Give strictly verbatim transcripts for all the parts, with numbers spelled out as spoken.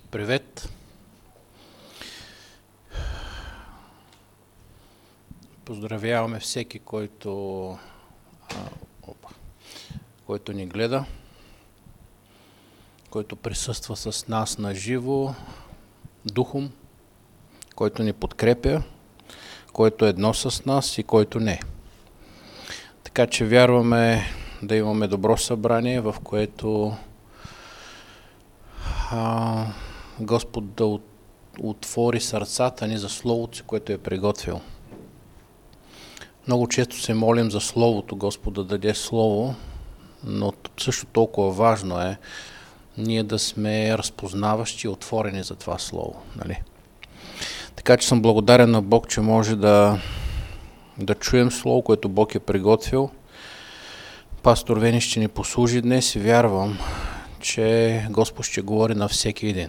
Привет! Поздравяваме всеки, който, а, опа, който ни гледа, който присъства с нас на живо, духом, който ни подкрепя, който е едно с нас и който не. Така че вярваме да имаме добро събрание, в което а, Господ да от, отвори сърцата ни за Словото си, което е приготвил. Много често се молим за Словото, Господ да даде Слово, но също толкова важно е ние да сме разпознаващи и отворени за това Слово. Нали? Така че съм благодарен на Бог, че може да, да чуем Слово, което Бог е приготвил. Пастор Вени ще ни послужи днес и вярвам, че Господ ще говори на всеки един.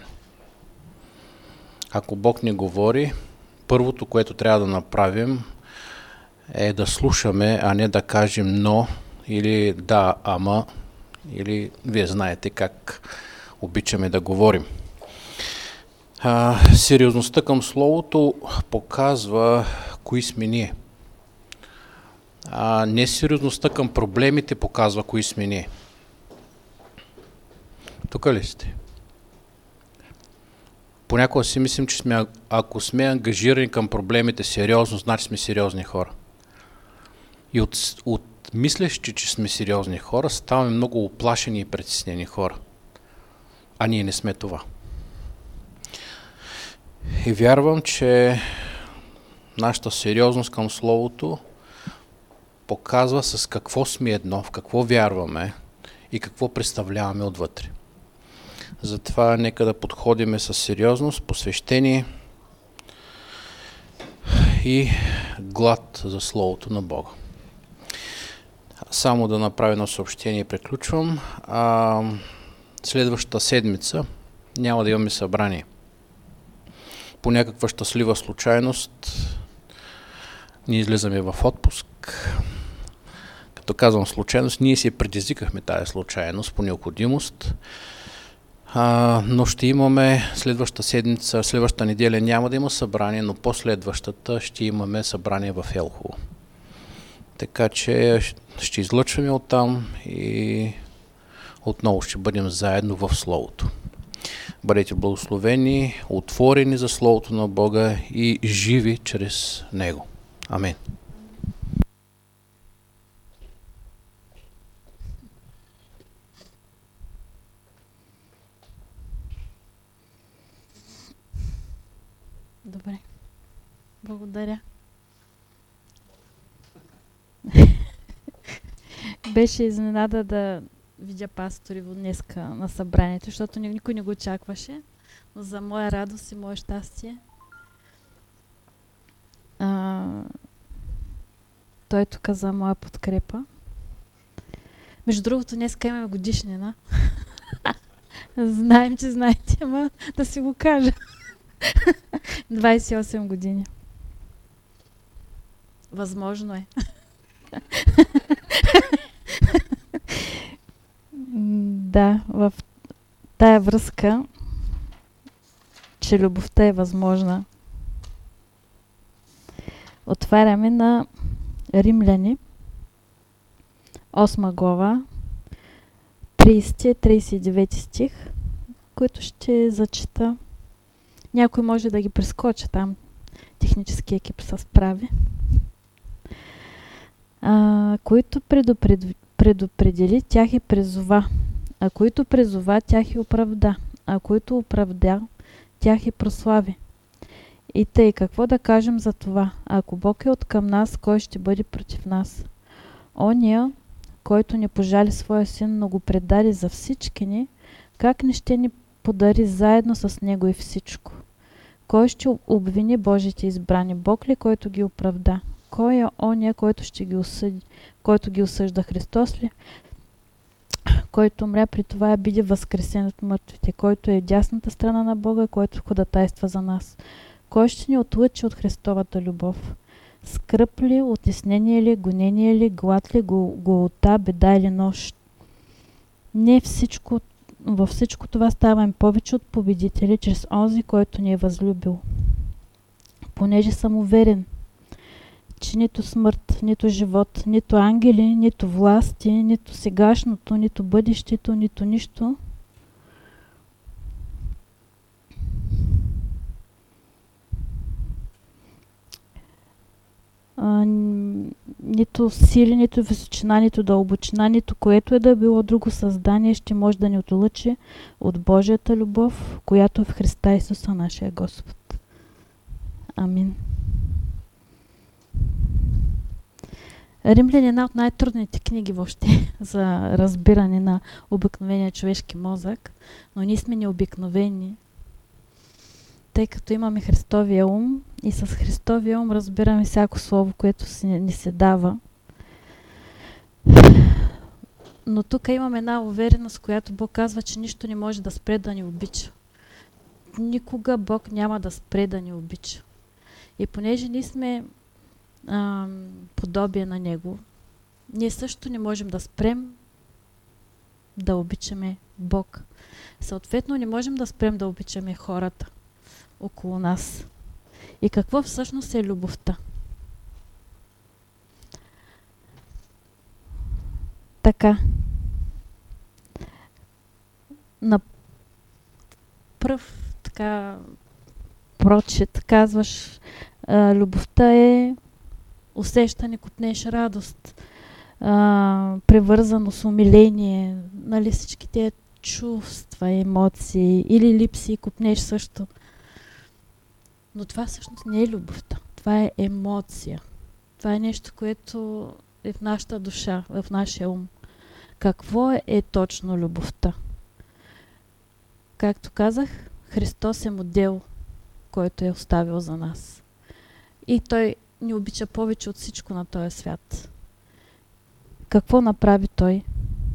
Ако Бог ни говори, първото, което трябва да направим, е да слушаме, а не да кажем но или да, ама, или вие знаете как обичаме да говорим. А, сериозността към Словото показва кои сме ние. А несериозността към проблемите показва кои сме ние. Тук ли сте? Понякога си мислим, че сме, ако сме ангажирани към проблемите сериозно, значи сме сериозни хора. И от, от мислещи, че сме сериозни хора, ставаме много оплашени и притеснени хора. А ние не сме това. И вярвам, че нашата сериозност към Словото показва с какво сме едно, в какво вярваме и какво представляваме отвътре. Затова нека да подходиме с сериозност, посвещение и глад за Словото на Бога. Само да направя едно съобщение и приключвам. А, следващата седмица няма да имаме събрание. По някаква щастлива случайност ние излизаме в отпуск. Като казвам случайност, ние си предизвикахме тази случайност по необходимост. А, но ще имаме следващата седмица, следващата неделя няма да има събрание, но последващата ще имаме събрание в Елхово. Така че ще излъчваме оттам и отново ще бъдем заедно в Словото. Бъдете благословени, отворени за Словото на Бога и живи чрез Него. Амин. Добре. Благодаря. Беше изненада да видя пастори днеска на събранието, защото никой не го очакваше. Но за моя радост и мое щастие, а, той тук за моя подкрепа. Между другото, днеска имаме годишнина. Знаем, че знаете, ама да си го кажа. двайсет и осем години. Възможно е. Да, в тая връзка, че любовта е възможна, отваряме на Римляни, осма глава, трийсети - трийсет и девети стих, които ще зачита. Някой може да ги прескочи там. Технически екип се справи. А, които предупред... предупредили, тях и призова. А които призова, тях и оправда. А които оправда, тях и прослави. И тъй, какво да кажем за това? Ако Бог е откъм нас, кой ще бъде против нас? Ония, който не пожали своя син, но го предаде за всички ни, как не ще ни подари заедно с него и всичко? Кой ще обвини Божите избрани? Бог ли, който ги оправда? Кой е ония, който ще ги осъди? Който ги осъжда? Христос ли? Който умря при това биде възкресен от мъртвите, който е в дясната страна на Бога, който ходатайства за нас. Кой ще ни отлъчи от Христовата любов? Скръб ли, отеснение ли, гонение ли, глад ли, голота, беда или нощ? Не всичко във всичко това ставаме повече от победители чрез онзи, който ни е възлюбил. Понеже съм уверен, че нито смърт, нито живот, нито ангели, нито власти, нито сегашното, нито бъдещето, нито нищо а, нито сили, нито височина, нито дълбочина, нито което е да било друго създание ще може да ни отлъчи от Божията любов, която е в Христа Исуса, нашия Господ. Амин. Римлян е една от най-трудните книги въобще за разбиране на обикновения човешки мозък, но ние сме необикновени, тъй като имаме Христовия ум и с Христовия ум разбираме всяко слово, което си, ни се дава. Но тук имаме една увереност, която Бог казва, че нищо не може да спре да ни обича. Никога Бог няма да спре да ни обича. И понеже ние сме а, подобие на Него, ние също не можем да спрем да обичаме Бог. Съответно, не можем да спрем да обичаме хората около нас. И какво всъщност е любовта? Така. На пръв така прочит казваш, а, любовта е усещане, купнеш радост, а, превързаност, умиление, нали, всички тези чувства, емоции или липси, купнеш също. Но това всъщност не е любовта. Това е емоция. Това е нещо, което е в нашата душа, в нашия ум. Какво е, е точно любовта? Както казах, Христос е модел, който е оставил за нас. И Той ни обича повече от всичко на този свят. Какво направи Той?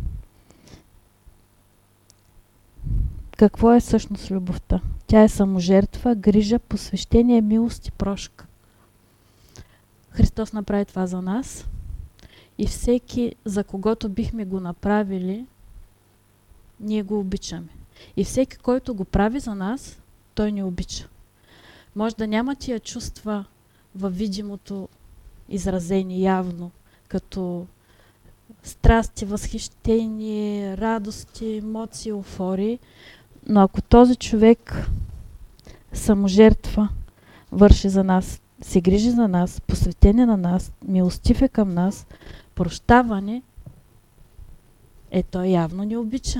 Какво е всъщност любовта? Тя е саможертва, грижа, посвещение, милост и прошка. Христос направи това за нас и всеки, за когото бихме го направили, ние го обичаме. И всеки, който го прави за нас, той ни обича. Може да няма тия чувства във видимото изразение явно, като страсти, възхищение, радости, емоции, еуфории, но ако този човек саможертва, върши за нас, се грижи за нас, посветение на нас, милостив е към нас, прощаване, е той явно ни обича.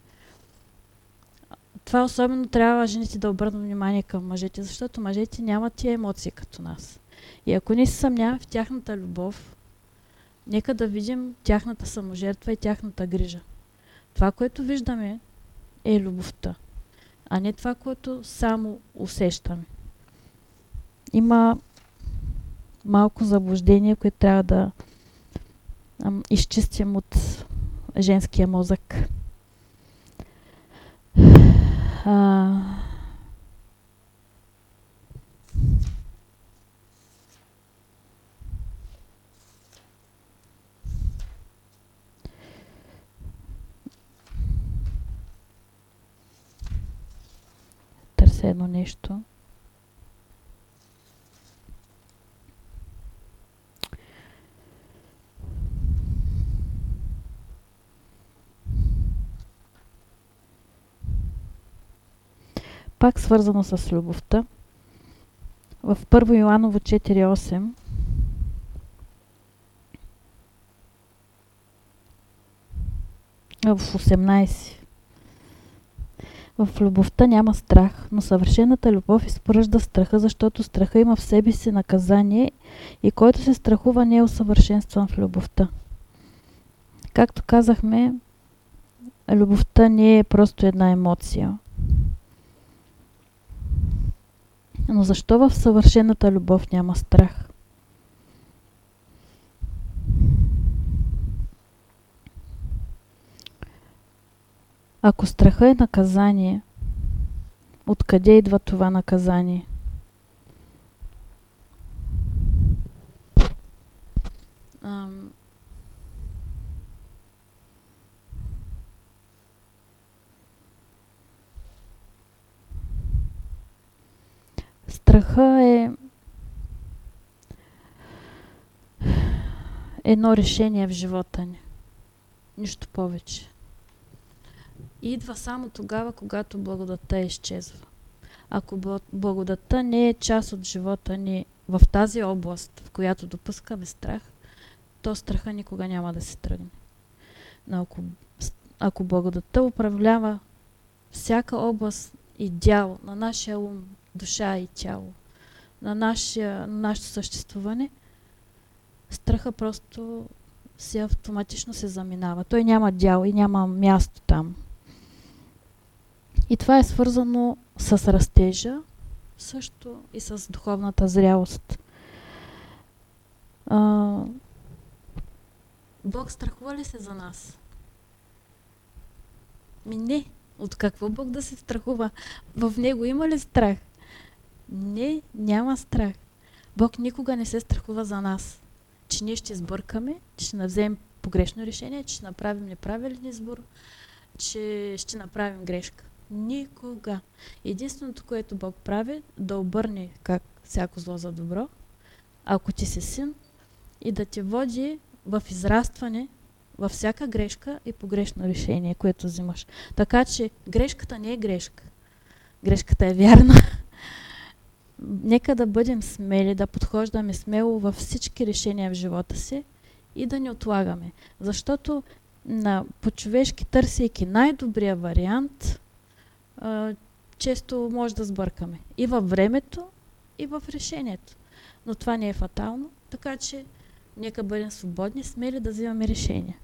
Това особено трябва жените да обърнат внимание към мъжете, защото мъжете нямат тия емоции като нас. И ако ние се съмняваме в тяхната любов, нека да видим тяхната саможертва и тяхната грижа. Това, което виждаме, е любовта, а не това, което само усещаме. Има малко заблуждение, което трябва да ам, изчистим от женския мозък. А... Търся едно нещо. Пак свързано с любовта. В първо Йоаново четири осем в осемнайсет. В любовта няма страх, но съвършената любов изпоръжда страха, защото страха има в себе си наказание и който се страхува не е усъвършенстван в любовта. Както казахме, любовта не е просто една емоция. Но защо в съвършената любов няма страх? Ако страха е наказание, откъде идва това наказание? Ам... страха е едно решение в живота ни. Нищо повече. И идва само тогава, когато благодатта изчезва. Ако благодатта не е част от живота ни в тази област, в която допускаме страх, то страха никога няма да се тръгне. Но ако, ако благодатта управлява всяка област и дял на нашия ум, душа и тяло, на, нашия, на нашето съществуване, страха просто си автоматично се заминава. Той няма дял и няма място там. И това е свързано с растежа, също и с духовната зрялост. А, Бог страхува ли се за нас? Ми не. От какво Бог да се страхува? В Него има ли страх? Не, няма страх. Бог никога не се страхува за нас. Че ние ще сбъркаме, че ще вземем погрешно решение, че ще направим неправилен избор, че ще направим грешка. Никога. Единственото, което Бог прави, да обърне как всяко зло за добро, ако ти си син, и да те води в израстване във всяка грешка и погрешно решение, което взимаш. Така че грешката не е грешка. Грешката е вярна. Нека да бъдем смели, да подхождаме смело във всички решения в живота си и да не отлагаме. Защото на, по-човешки, търсейки най-добрия вариант, а, често може да сбъркаме. И във времето, и в решението. Но това не е фатално, така че нека бъдем свободни, смели да взимаме решения.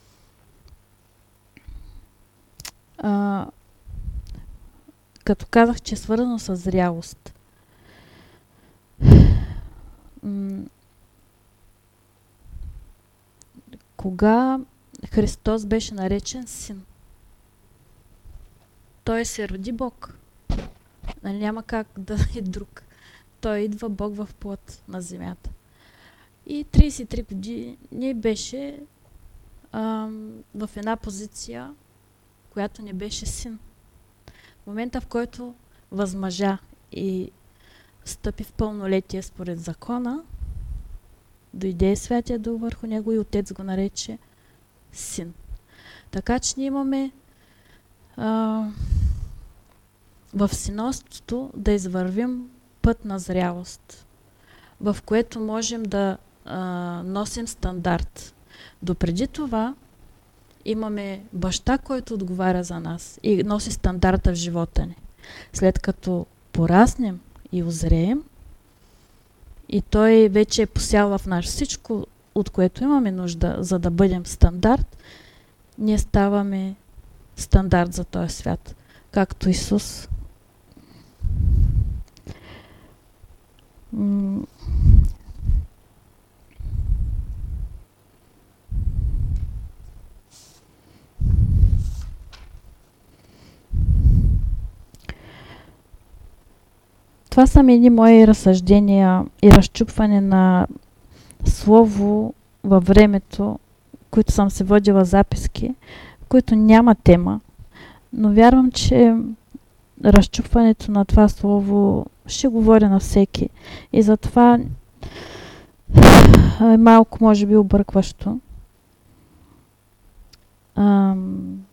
А, като казах, че е свързано с зрялост. М- кога Христос беше наречен син? Той се роди Бог. Нали, няма как да е друг. Той идва Бог в плът на земята. И тридесет и три години беше ам, в една позиция, която не беше син. В момента, в който възмъжа и стъпи в пълнолетие според закона, дойде Святия Дух върху него и Отец го нарече син. Така че ние имаме а, в синовството да извървим път на зрялост, в което можем да а, носим стандарт. Допреди това имаме баща, който отговаря за нас и носи стандарта в живота ни. След като пораснем и озреем, и той вече е посял в нас всичко, от което имаме нужда, за да бъдем стандарт, ние ставаме стандарт за този свят, както Исус. М- Това са едни мои разсъждения и разчупване на слово във времето, които съм се водила записки, които няма тема, но вярвам, че разчупването на това слово ще говори на всеки. И затова е малко, може би, объркващо. Ам...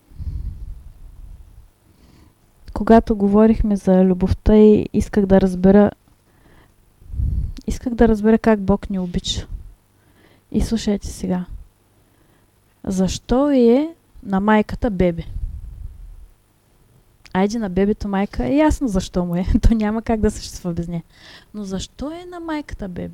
Когато говорихме за любовта и исках да разбера исках да разбера как Бог ни обича. И слушайте сега. Защо е на майката бебе? Айде, на бебето майка е ясно защо му е. То няма как да съществува без нея. Но защо е на майката бебе?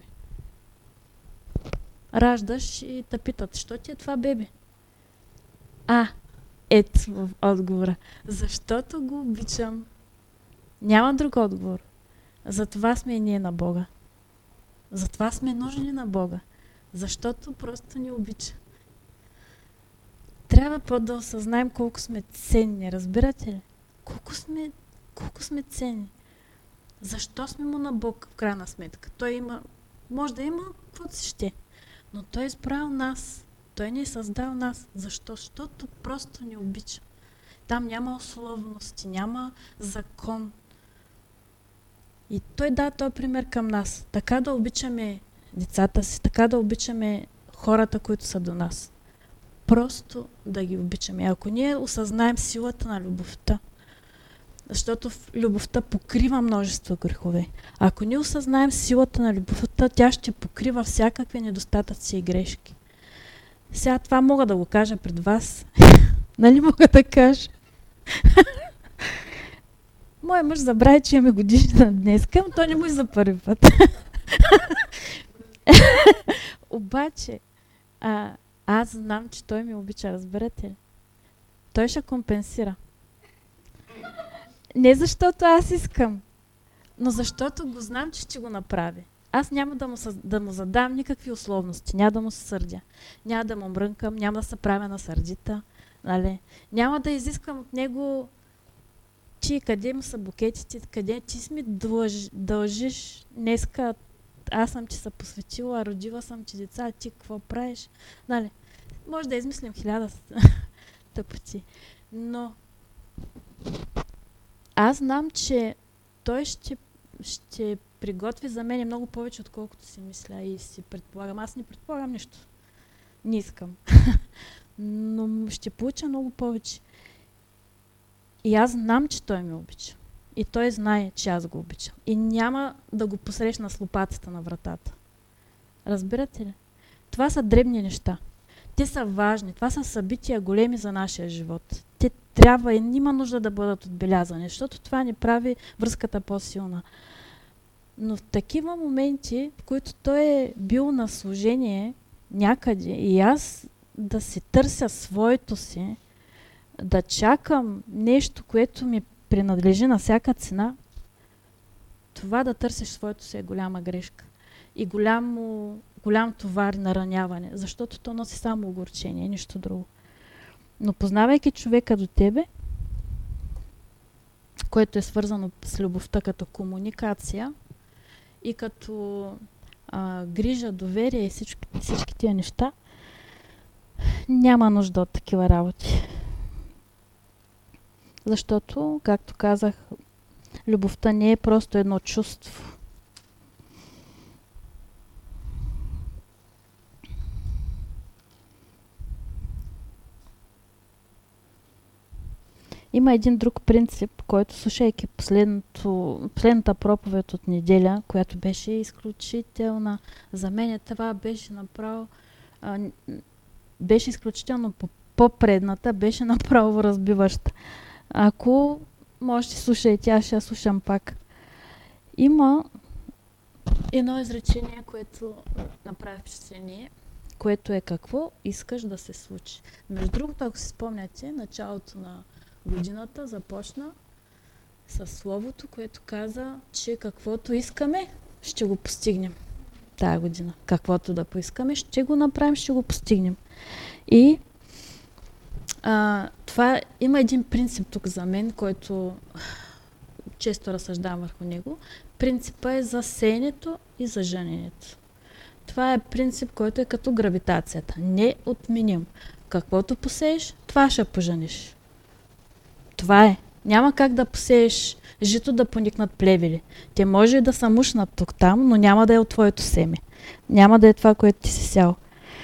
Раждаш и те питат, що ти е това бебе? А, ето в отговора. Защото го обичам. Няма друг отговор. Затова сме и ние на Бога. Затова сме нужни на Бога. Защото просто ни обича. Трябва по-да осъзнаем колко сме ценни. Разбирате ли? Колко сме, колко сме ценни. Защо сме му на Бог в крайна сметка? Той има, може да има каквото си ще. Но Той е избрал нас. Той ни е създал нас. Защо? Защото просто ни обича. Там няма условности, няма закон. И той да, той е пример към нас. Така да обичаме децата си, така да обичаме хората, които са до нас. Просто да ги обичаме. Ако ние осъзнаем силата на любовта, защото любовта покрива множество грехове. Ако ние осъзнаем силата на любовта, тя ще покрива всякакви недостатъци и грешки. Сега това мога да го кажа пред вас. Нали мога да кажа? Мой мъж забрави, че имаме годишна днес. Към то не му и за първи път. Обаче, а, аз знам, че той ми обича, разберете ли? Той ще компенсира. Не защото аз искам, но защото го знам, че ще го направи. Аз няма да му, да му задам никакви условности, няма да му се сърдя, няма да му мрънкам, няма да се правя на сърдита, нали? Няма да изисквам от него, ти къде му са букетите, къде ти ми дълж, дължиш днеска, аз съм ти се посветила, родила съм ти деца, ти какво правиш, нали? Може да измислим хиляда тъпоти, но аз знам, че той ще, ще приготви за мен много повече, отколкото си мисля и си предполагам. Аз не предполагам нищо. Не искам. Но ще получа много повече. И аз знам, че той ме обича. И той знае, че аз го обичам. И няма да го посрещна с лопатата на вратата. Разбирате ли? Това са дребни неща. Те са важни. Това са събития големи за нашия живот. Те трябва и няма нужда да бъдат отбелязани, защото това ни прави връзката по-силна. Но в такива моменти, в които той е бил на служение някъде и аз да си търся своето си, да чакам нещо, което ми принадлежи на всяка цена, това да търсиш своето си е голяма грешка. И голямо, голям товар на раняване, защото то носи само огорчение, нищо друго. Но познавайки човека до тебе, което е свързано с любовта като комуникация и като а, грижа, доверие и всички, всички тия неща, няма нужда от такива работи. Защото, както казах, любовта не е просто едно чувство. Има един друг принцип, който, слушайки последната проповед от неделя, която беше изключителна, за мен това беше направо, а, беше изключително по-предната, беше направо разбиваща. Ако можете слушайте, аз ще я слушам пак. Има едно изречение, което направи впечатление, което е какво искаш да се случи. Между другото, ако си спомняте, началото на годината започна със словото, което каза, че каквото искаме, ще го постигнем тая година. Каквото да поискаме, ще го направим, ще го постигнем. И а, това има един принцип тук за мен, който често разсъждавам върху него. Принципът е за сеенето и за жъненето. Това е принцип, който е като гравитацията. Не отменим. Каквото посееш, това ще пожънеш. Това е. Няма как да посееш жито да поникнат плевели. Те може да са мушнат тук-там, но няма да е от твоето семе. Няма да е това, което ти си сял.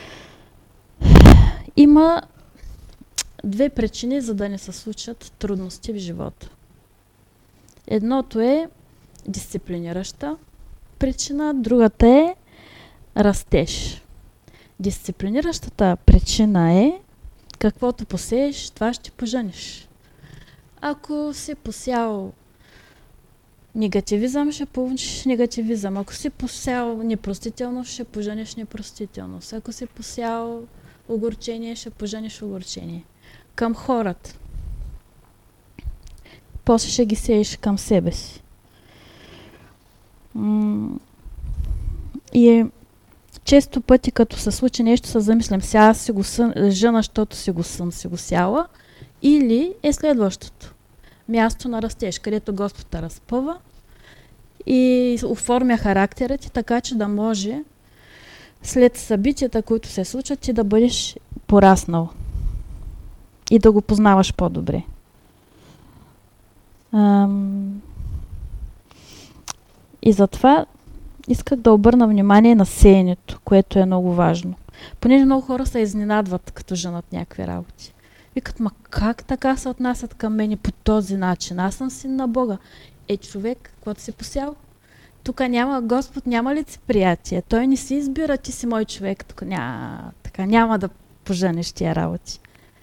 Има две причини, за да не се случат трудности в живота. Едното е дисциплинираща причина, другата е растеж. Дисциплиниращата причина е каквото посееш, това ще пожънеш. Ако си посял негативизъм, ще получиш негативизъм. Ако си посял непростителност, ще пожънеш непростителност. Ако си посял огорчение, ще пожънеш огорчение. Към хората. После ще ги сееш към себе си. М- и е често пъти, като се случи нещо, се замислям, сега аз си го сън, жена, защото си го съм си го сяла, или е следващото. Място на растеж, където Господ те разпъва и оформя характера ти, така че да може след събитията, които се случват, ти да бъдеш пораснал и да го познаваш по-добре. Ам... И затова исках да обърна внимание на сеенето, което е много важно. Понеже много хора се изненадват, като женат някакви работи. Викат, ма как така се отнасят към мене по този начин? Аз съм син на Бога. Е, човек, каквото си посял? Тук няма, Господ няма лицеприятие. Той не си избира, ти си мой човек. Тук няма, така няма да поженеш тия работи.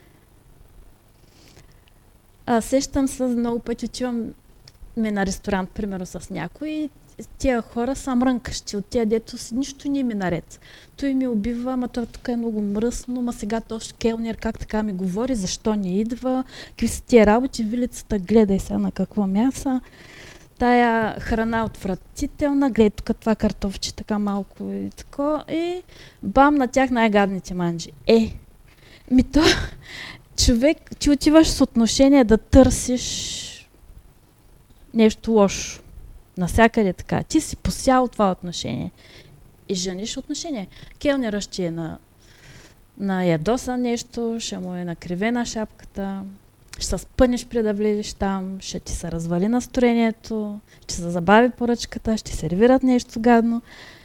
А, сещам се, много пъти отивам ме на ресторант, примерно с някой, и тия хора са мрънкащи от тия, дето си нищо не ми наред. Той ми убива, ама това тук е много мръсно, ма сега този келнер как така ми говори, защо не идва, какви са тия работи, вилицата, гледай сега на какво мяса. Тая храна отвратителна, гледай тук това картофче така малко и тако, и бам, на тях най-гадните манджи. Е, ми то, човек, ти отиваш с отношение да търсиш нещо лошо. Насякъде така. Ти си посял това отношение. И жениш отношение. Келнера ще е на, на ядоса нещо, ще му е накривена шапката, ще се спънеш преди да влезеш там, ще ти се развали настроението, ще се забави поръчката, ще сервират нещо гадно.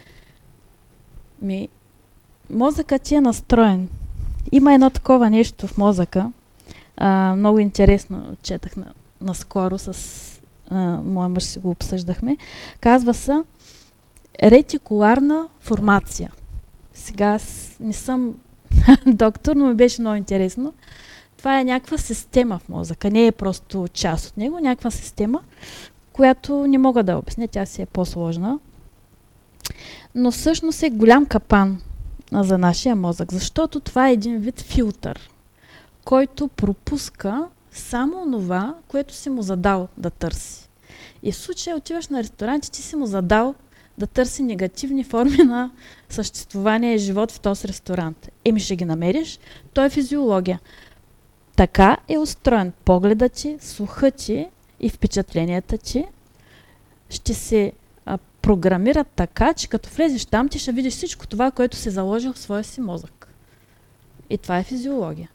Ми, мозъкът ти е настроен. Има едно такова нещо в мозъка. А, много интересно четах на, наскоро с а, моя мъж, си го обсъждахме. Казва се ретикуларна формация. Сега аз не съм доктор, но ми беше много интересно. Това е някаква система в мозъка, не е просто част от него, някаква система, която не мога да обясня, тя си е по-сложна. Но всъщност е голям капан за нашия мозък, защото това е един вид филтър, който пропуска само това, което си му задал да търси. И в случая отиваш на ресторант и ти си му задал да търси негативни форми на съществувание и живот в този ресторант. Еми ще ги намериш, то е физиология. Така е устроен погледът ти, слухът ти и впечатленията ти ще се а, програмират така, че като влезеш там, ти ще видиш всичко това, което си заложил в своя си мозък. И това е физиология.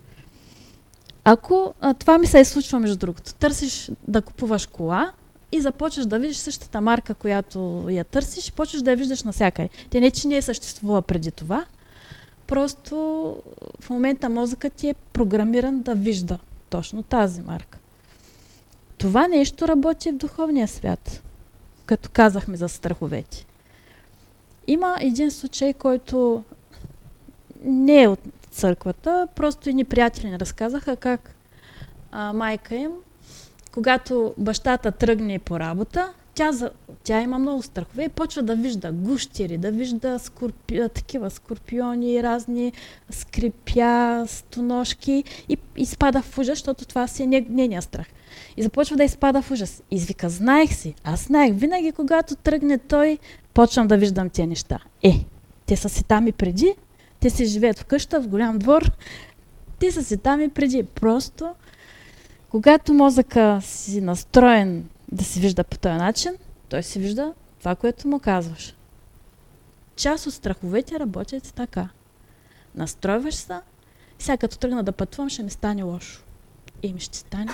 Ако а, това ми се е случва, между другото, търсиш да купуваш кола и започваш да видиш същата марка, която я търсиш, и почваш да я виждаш навсякъде. Те не, че не е съществува преди това, просто в момента мозъкът ти е програмиран да вижда точно тази марка. Това нещо работи в духовния свят, като казахме за страховете. Има един случай, който не е от църквата, просто едни приятели ни разказаха как а, майка им, когато бащата тръгне по работа, тя, за, тя има много страхове и почва да вижда гущери, да вижда скорпи, такива скорпиони, разни скрипя, стоножки и изпада в ужас, защото това си е нейния страх. И започва да изпада в ужас. И извика, знаех си, аз знаех, винаги когато тръгне той, почвам да виждам тези неща. Е, те са си там и преди, те си живеят в къща, в голям двор, те са си там и преди. Просто, когато мозъка си настроен да се вижда по този начин, той си вижда това, което му казваш. Част от страховете работят така. Настройваш се, сега като тръгна да пътувам, ще ми стане лошо. И ми ще стане.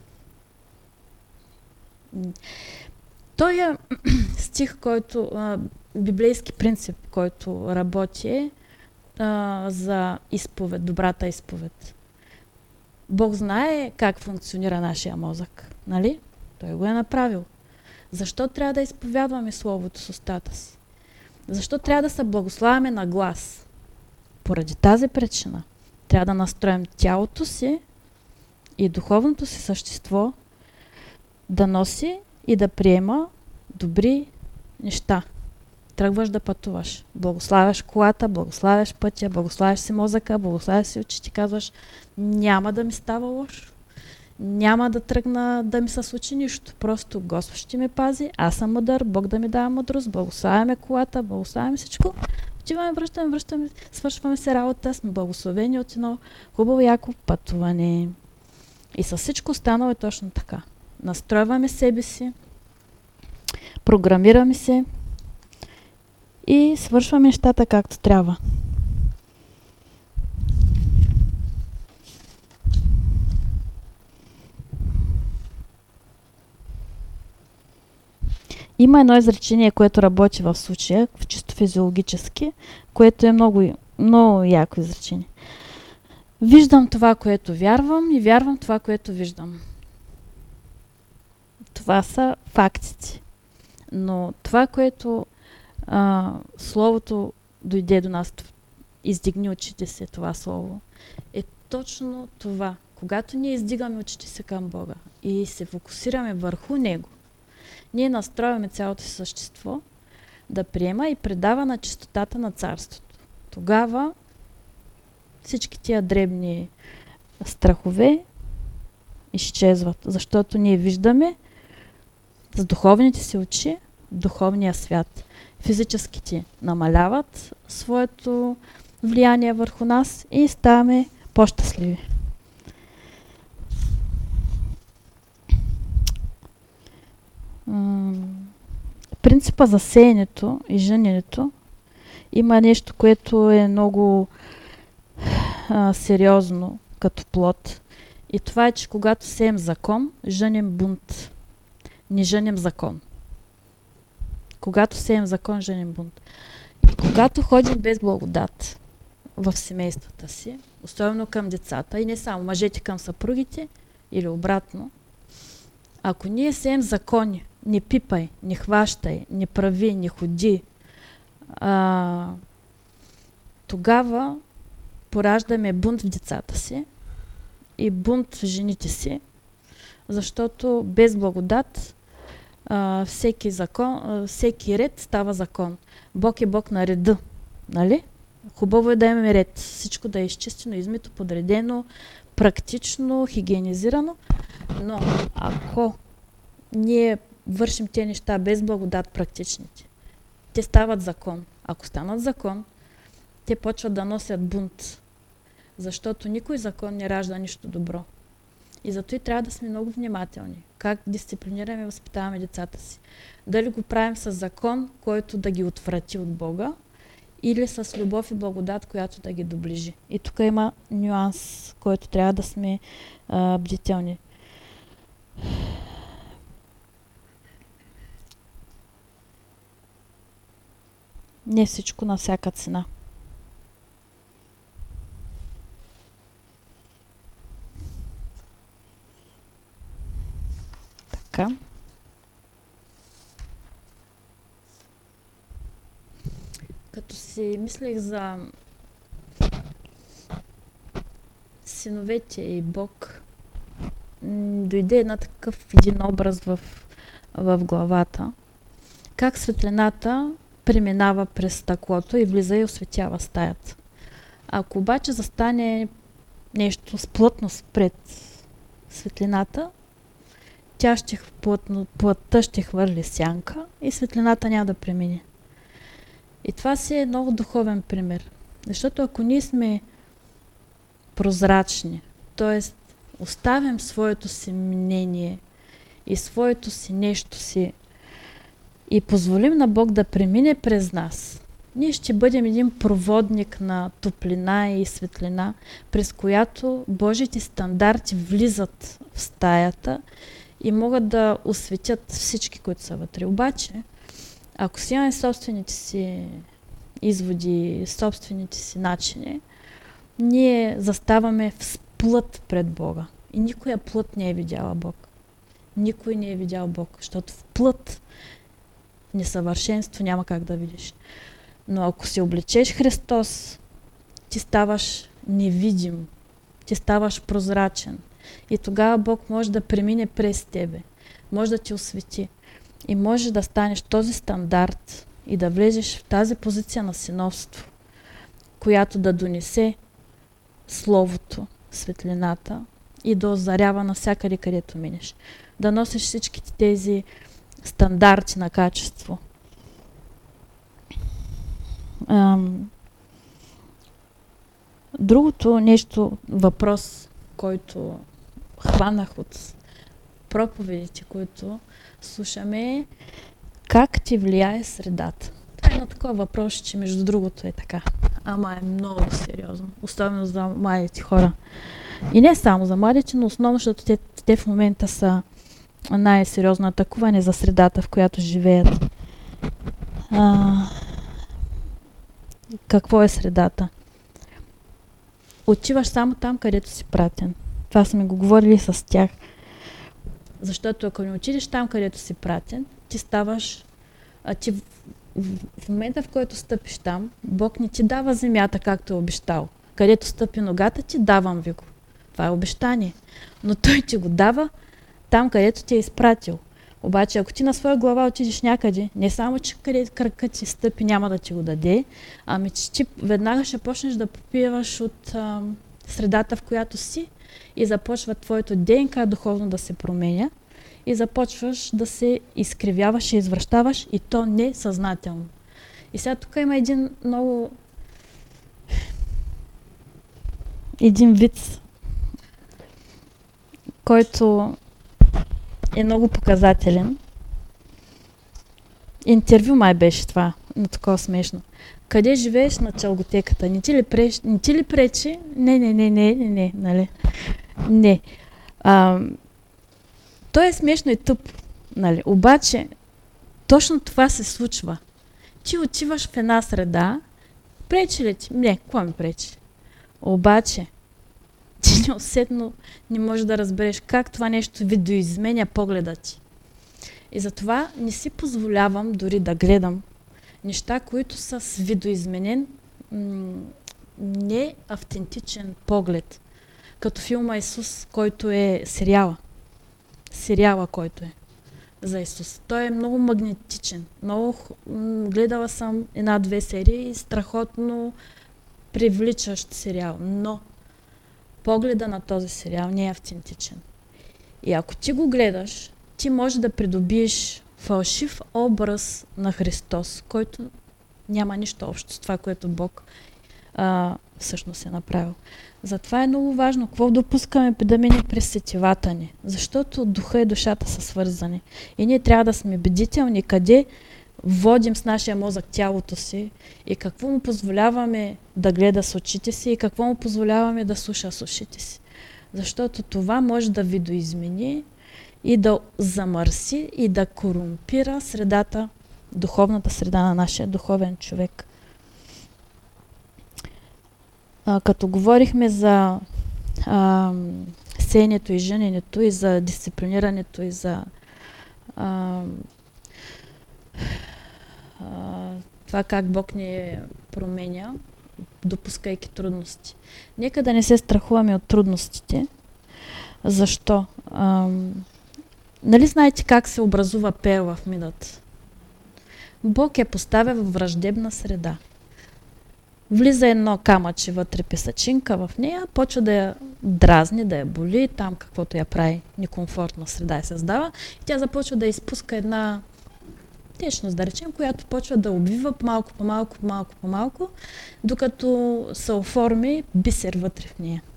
Той е стих, който, а, библейски принцип, който работи а, за изповед, добрата изповед. Бог знае как функционира нашия мозък, нали? Той го е направил. Защо трябва да изповядваме Словото с устата си? Защо трябва да се благославяме на глас? Поради тази причина трябва да настроим тялото си и духовното си същество да носи и да приема добри неща. Тръгваш да пътуваш. Благославяш колата, благославяш пътя, благославяш си мозъка, благославяш си очи, ти казваш, няма да ми става лошо. Няма да тръгна да ми се случи нищо. Просто Господ ще ме пази, аз съм мъдър, Бог да ми дава мъдрост, благославяме колата, благославяме всичко. Отиваме, връщаме, връщаме, свършваме се работа, сме благословени от едно хубаво яко пътуване. И със всичко останало е точно така. Настройваме себе си, програмираме се и свършваме нещата както трябва. има едно изречение, което работи в случая, в чисто физиологически, което е много, много яко изречение. Виждам това, което вярвам и вярвам това, което виждам. Това са фактите. Но това, което а, Словото дойде до нас, издигни очите си, това Слово, е точно това. Когато ние издигаме очите си към Бога и се фокусираме върху Него, ние настрояме цялото си същество да приема и предава на чистотата на Царството. Тогава всички тия дребни страхове изчезват, защото ние виждаме с духовните си очи духовния свят. Физическите намаляват своето влияние върху нас и ставаме по-щастливи. Принципа за сеенето и жъненето има нещо, което е много а, сериозно като плод. И това е, че когато сеем закон, жънем бунт. Не жънем закон. Когато сеем закон, жънем бунт. И когато ходим без благодат в семействата си, особено към децата, и не само мъжете към съпругите, или обратно, ако ние сеем закони, не пипай, не хващай, не прави, не ходи, а, тогава пораждаме бунт в децата си и бунт в жените си, защото без благодат а, всеки, закон, а, всеки ред става закон. Бог е Бог на реда, нали? Хубаво е да имаме ред, всичко да е изчистено, измито, подредено, практично, хигиенизирано, но ако ние вършим тези неща без благодат практичните, те стават закон. Ако станат закон, те почват да носят бунт, защото никой закон не ражда нищо добро. И зато и трябва да сме много внимателни. Как дисциплинираме и възпитаваме децата си. Дали го правим с закон, който да ги отврати от Бога, или с любов и благодат, която да ги доближи. И тук има нюанс, който трябва да сме а, бдителни. Не всичко на всяка цена. Така. Като си мислех за синовете и Бог, дойде една такъв един образ в, в главата. Как светлината преминава през стъклото и влиза и осветява стаята. Ако обаче застане нещо с плътност пред светлината, тя ще, плътно, плътта ще хвърли сянка и светлината няма да премине. И това си е много духовен пример. Защото ако ние сме прозрачни, т.е. оставим своето си мнение и своето си нещо си и позволим на Бог да премине през нас, ние ще бъдем един проводник на топлина и светлина, през която Божите стандарти влизат в стаята и могат да осветят всички, които са вътре. Обаче, ако си имаме собствените си изводи, собствените си начини, ние заставаме в плът пред Бога. И никоя плът не е видяла Бог. Никой не е видял Бог, защото в плът несъвършенство няма как да видиш. Но ако си облечеш Христос, ти ставаш невидим, ти ставаш прозрачен. И тогава Бог може да премине през тебе, може да ти освети. И може да станеш този стандарт и да влезеш в тази позиция на синовство, която да донесе Словото, светлината и да озарява навсякъде, където минеш. Да носиш всичките тези стандарти на качество. Ам... Другото нещо, въпрос, който хванах от проповедите, които слушаме, е как ти влияе средата. Това е едно такова въпрос, че между другото е така. Ама е много сериозно. Особено за младите хора. И не само за младите, но основно, защото те, те в момента са най-сериозно атакуване за средата, в която живеят. А, какво е средата? Отиваш само там, където си пратен. Това сме го говорили с тях. Защото ако не отидеш там, където си пратен, ти ставаш... А ти в, в, в момента, в който стъпиш там, Бог не ти дава земята, както е обещал. Където стъпи ногата ти, давам ви го. Това е обещание. Но Той ти го дава там, където ти е изпратил. Обаче, ако ти на своя глава отидеш някъде, не само, че където кракът ти стъпи няма да ти го даде, ами че ти веднага ще почнеш да попиваш от а, средата, в която си, и започва твоето ДНК духовно да се променя и започваш да се изкривяваш и извръщаваш, и то несъзнателно. И сега тук има един много... един виц, който е много показателен. Интервю май беше това, но такова смешно. Къде живееш? На Чалготеката. Не ти ли, преш... не ти ли пречи? Не, не, не, не, не, не, нали? Не. А, то е смешно и тъп, нали? Обаче, точно това се случва. Ти отиваш в една среда, пречи ли ти? Не, какво ми пречи? Обаче, ти неусетно не можеш да разбереш как това нещо видоизменя погледа ти. И затова не си позволявам дори да гледам неща, които са с видоизменен, м- не автентичен поглед. Като филма Исус, който е сериала. Сериала, който е за Исус. Той е много магнетичен. Много, м- гледала съм една-две серии, страхотно привличащ сериал. Но погледа на този сериал не е автентичен. И ако ти го гледаш, ти можеш да придобиеш фалшив образ на Христос, който няма нищо общо с това, което Бог а, всъщност е направил. Затова е много важно какво допускаме да мине през сетивата ни, защото духа и душата са свързани. И ние трябва да сме бдителни къде водим с нашия мозък тялото си и какво му позволяваме да гледа с очите си и какво му позволяваме да слуша с ушите си. Защото това може да видоизмени и да замърси и да корумпира средата, духовната среда на нашия духовен човек. А, като говорихме за а, сеенето и жененето и за дисциплинирането и за а, а, това как Бог ни променя, допускайки трудности. Нека да не се страхуваме от трудностите. Защо? А, нали знаете как се образува перла в мината? Бог я поставя във враждебна среда. Влиза едно камъче вътре, песачинка в нея, почва да я дразни, да я боли, там каквото я прави некомфортна среда я създава, и тя започва да изпуска една течност, да речем, която почва да обвива малко по малко, малко по малко, докато се оформи бисер вътре в нея.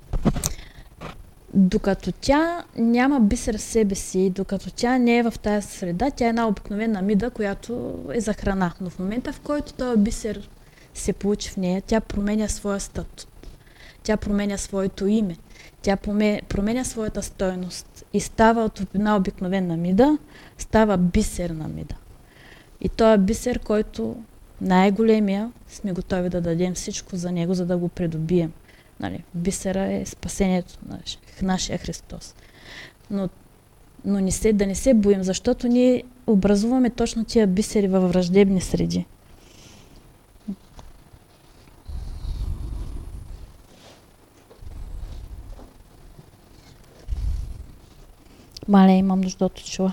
Докато тя няма бисер в себе си, докато тя не е в тази среда, тя е една обикновена мида, която е за храна. Но в момента, в който този бисер се получи в нея, тя променя своя статут. Тя променя своето име. Тя променя своята стойност. И става от една обикновена мида, става бисерна мида. И този бисер, който най-големия, сме готови да дадем всичко за него, за да го придобием. Нали, бисера е спасението на нашия Христос. Но, но не се, да не се боим, защото ние образуваме точно тия бисери във враждебни среди. Мале, имам нужда от очила.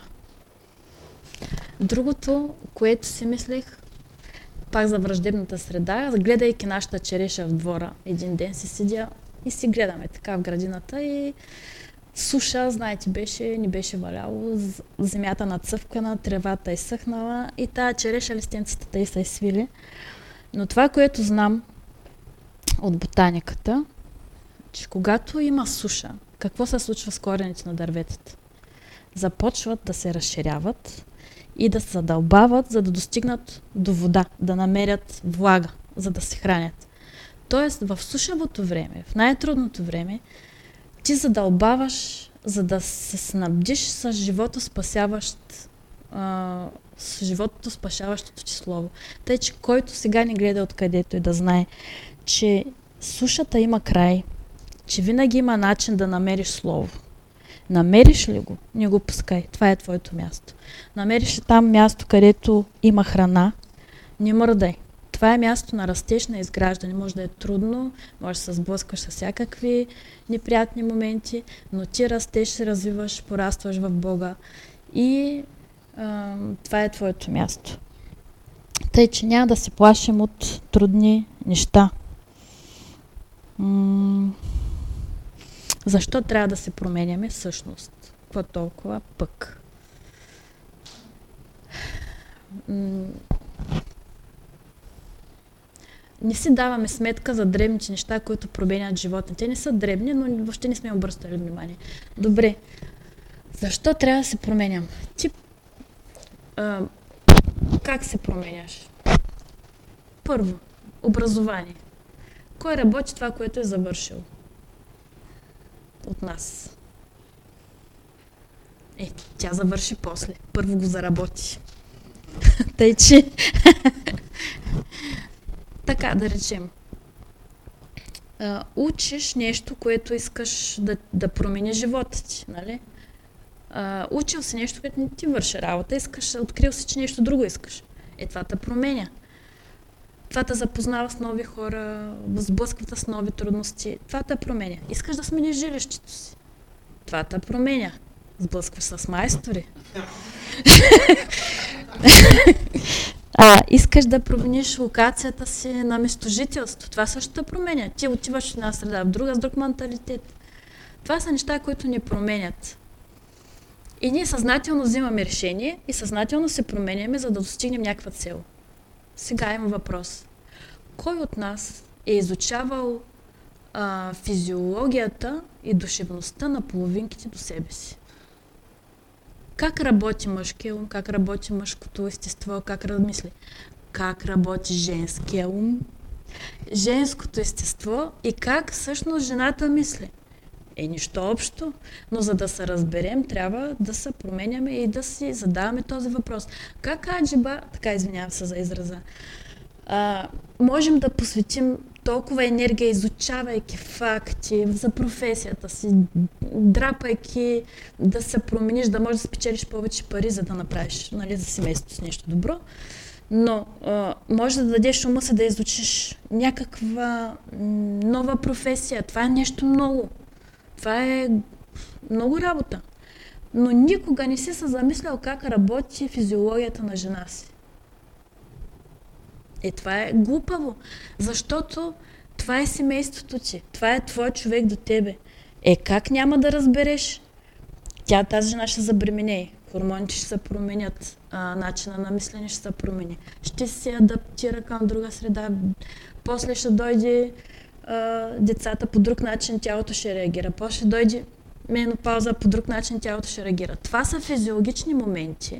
Другото, което си мислех, пак за враждебната среда, гледайки нашата череша в двора, един ден си седя и си гледаме така в градината и суша, знаете, беше, не беше валяло, земята нацъфкана, тревата е съхнала и тая череша, листенцата и са изсвили. Но това, което знам от ботаниката, че когато има суша, какво се случва с корените на дърветата? Започват да се разширяват и да се задълбават, за да достигнат до вода, да намерят влага, за да се хранят. Тоест, в сушавото време, в най-трудното време, ти задълбаваш за да се снабдиш с живота спасяващ, а, с животото спасяващото ти слово. Тъй, че който сега не гледа откъдето и да знае, че сушата има край, че винаги има начин да намериш слово. Намериш ли го, не го пускай. Това е твоето място. Намериш ли там място, където има храна, не мърдай. Това е място на растеж, на изграждане. Може да е трудно, може да се сблъскваш с всякакви неприятни моменти, но ти растеш, се развиваш, порастваш в Бога и а, това е твоето място. Тъй, че няма да се плашим от трудни неща. М- Защо трябва да се променяме всъщност? Какво толкова пък? М- Не си даваме сметка за дребните неща, които променят живота. Те не са дребни, но въобще не сме обръщали внимание. Добре, защо трябва да се променям? Ти а, как се променяш? Първо, образование. Кой работи това, което е завършил? От нас. Е, тя завърши после. Първо го заработи. Тъй, че... Така, да речем. А, учиш нещо, което искаш да, да промени живота ти, нали? А, учил си нещо, което не ти върши работа, искаш, открил си, че нещо друго искаш. Е, това те променя. Това те запознава с нови хора, сблъсквата с нови трудности. Това те променя. Искаш да смениш жилището си. Това те променя. Сблъскваш с майстори. А, искаш да промениш локацията си на местожителство. Това също те променя. Ти отиваш в една среда, в друга, с друг менталитет. Това са неща, които ни променят. И ние съзнателно взимаме решение и съзнателно се променяме, за да достигнем някаква цел. Сега има въпрос. Кой от нас е изучавал а, физиологията и душевността на половинките до себе си? Как работи мъжкия ум, как работи мъжкото естество, как размисли? Как работи женския ум, женското естество и как всъщност жената мисли? Е, нищо общо, но за да се разберем, трябва да се променяме и да си задаваме този въпрос. Как аджиба, така извинявам се за израза, а, можем да посветим толкова енергия, изучавайки факти за професията си, драпайки да се промениш, да можеш да спечелиш повече пари, за да направиш, нали, за семейството си нещо добро. Но а, може да дадеш ума си да изучиш някаква нова професия. Това е нещо много. Това е много работа. Но никога не си се замислял как работи физиологията на жена си. Е, това е глупаво, защото това е семейството ти, това е твой човек до тебе. Е, как няма да разбереш? Тя, тази жена ще забременее, хормоните ще се променят, а, начина на мислене ще се промени, ще се адаптира към друга среда, после ще дойде а, децата по друг начин, тялото ще реагира, после ще дойде менопауза, по друг начин тялото ще реагира. Това са физиологични моменти,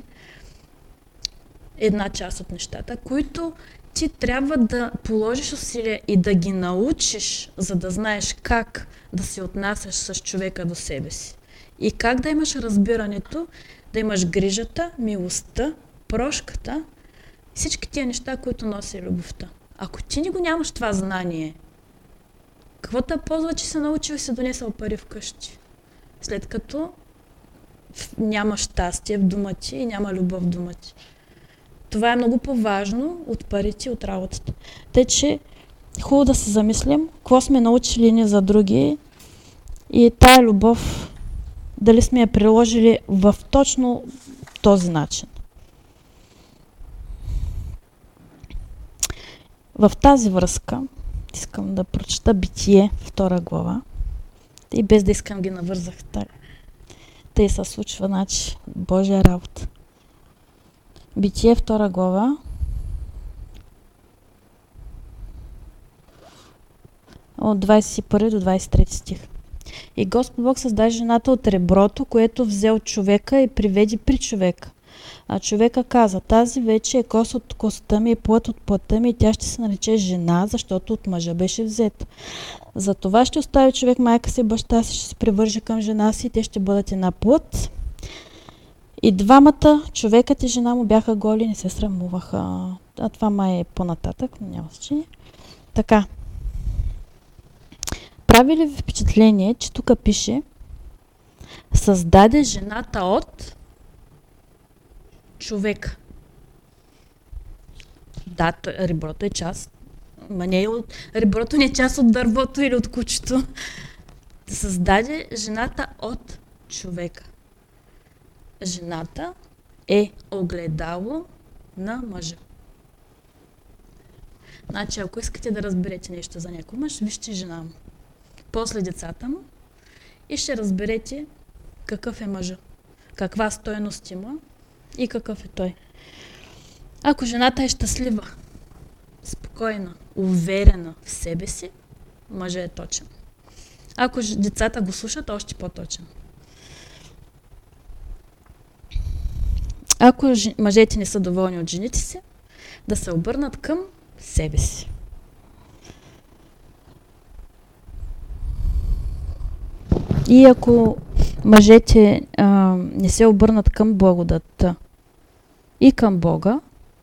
една част от нещата, които ти трябва да положиш усилия и да ги научиш, за да знаеш как да се отнасяш с човека до себе си. И как да имаш разбирането, да имаш грижата, милостта, прошката, всички тия неща, които носи любовта. Ако ти не го нямаш това знание, какво те ползва, че се научил и се донесъл пари вкъщи? След като няма щастие в дома ти и няма любов в дома ти. Това е много по-важно от парите, от работата. Тъй, че хубаво да се замислим, какво сме научили ни за други и тая любов, дали сме я приложили в точно този начин. В тази връзка искам да прочета Битие, втора глава, и без да искам ги навързах. Тъй се случва, значи, Божия работа. Битие, втора глава, от двадесет и първи до двадесет и трети стих. И Господ Бог създаде жената от реброто, което взе от човека и приведи при човека. А човека каза, тази вече е кост от костта ми и плът от плътта ми и тя ще се нарече жена, защото от мъжа беше взет. Затова ще остави човек майка си, баща си, ще се привърже към жена си и те ще бъдат една плът. И двамата, човекът и жена му, бяха голи и не се срамуваха. А това май е по-нататък, но няма значение. Така. Прави ли ви впечатление, че тук пише създаде жената от човека? Да, реброто е част. Ма не е от... Реброто не е част от дървото или от кучето. Създаде жената от човека. Жената е огледало на мъжа. Значи, ако искате да разберете нещо за някой мъж, вижте жена му. После децата му и ще разберете какъв е мъжа, каква стойност има и какъв е той. Ако жената е щастлива, спокойна, уверена в себе си, мъжът е точен. Ако децата го слушат, още по-точен. Ако мъжете не са доволни от жените си, да се обърнат към себе си. И ако мъжете а, не се обърнат към благодатта и към Бога,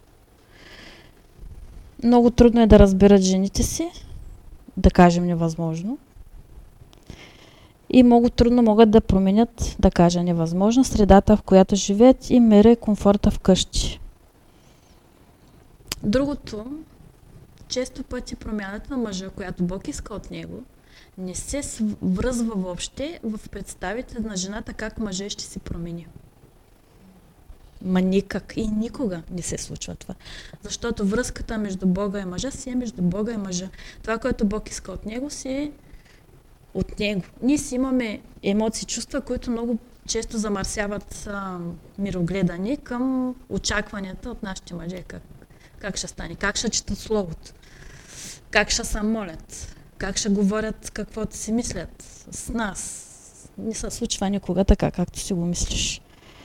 много трудно е да разберат жените си, да кажем невъзможно. И много трудно могат да променят, да кажа невъзможно, средата, в която живеят и мира и комфорта вкъщи. Другото, често пъти промяната на мъжа, която Бог иска от него, не се връзва въобще в представите на жената как мъжа ще се промени. Ма никак и никога не се случва това. Защото връзката между Бога и мъжа си е между Бога и мъжа. Това, което Бог иска от него, си е от него. Ние си имаме емоции, чувства, които много често замърсяват а, мирогледане към очакванията от нашите мъже. Как, как ще стане, как ще четат Словото, как ще се молят, как ще говорят каквото си мислят с нас. Не се случва никога така, както си го мислиш.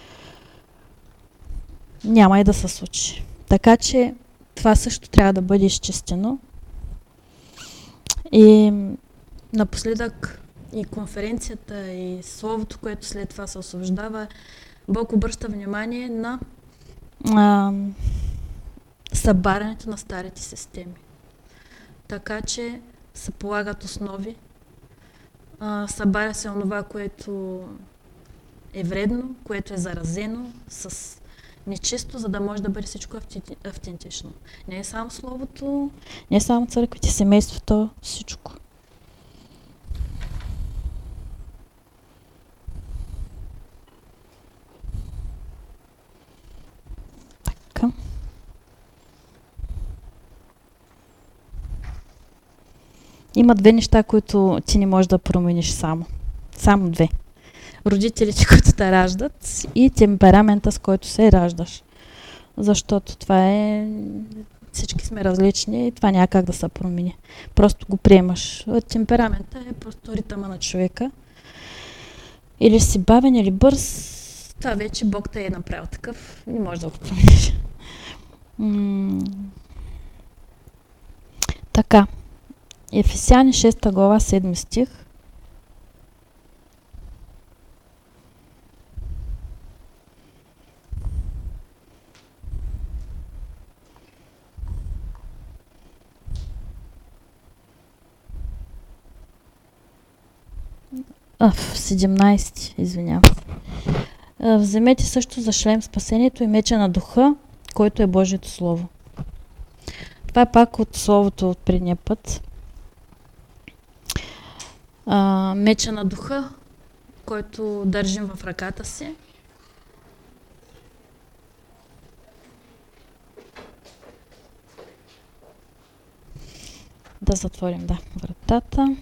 Няма и да се случи. Така че това също трябва да бъде изчистено. И напоследък и конференцията, и словото, което след това се освобождава, Бог обръща внимание на а, събарянето на старите системи. Така че се полагат основи, а, събаря се онова, което е вредно, което е заразено с нечисто, за да може да бъде всичко автентично. Не е само словото, не е само църквите, семейството, всичко. Така. Има две неща, които ти не можеш да промениш само. Само две. Родителите, които те раждат и темперамента, с който се раждаш. Защото това е... Всички сме различни и това няма как да се промени. Просто го приемаш. Темперамента е просто ритъма на човека. Или си бавен, или бърз. Това вече Бог те е направил такъв. Не може да го промениш. М- така. Ефесяни шеста глава, седми стих. А, в седемнайсети, извинявам. Вземете също за шлем спасението и меча на духа, който е Божието Слово. Това е пак от Словото от предния път. А, меча на духа, който държим в ръката си. Да затворим, да, вратата.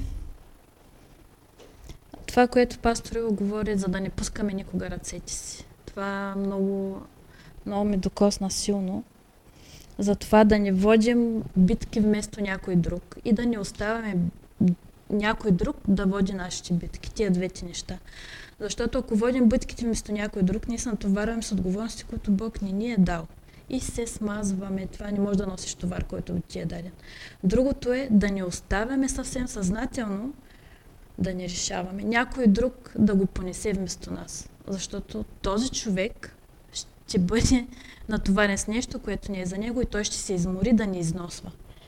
Това, което пастор Иво говори, за да не пускаме никога ръцете си. Това много, много ми докосна силно. За това да не водим битки вместо някой друг и да не оставяме някой друг да води нашите битки, тия двете неща. Защото ако водим битките вместо някой друг, ние се натоварваме с отговорности, които Бог не ни е дал. И се смазваме. Това не може да носиш товар, който ти е даден. Другото е да не оставяме съвсем съзнателно да не решаваме. Някой друг да го понесе вместо нас. Защото този човек ще бъде натоварен с нещо, което не е за него и той ще се измори да не износва.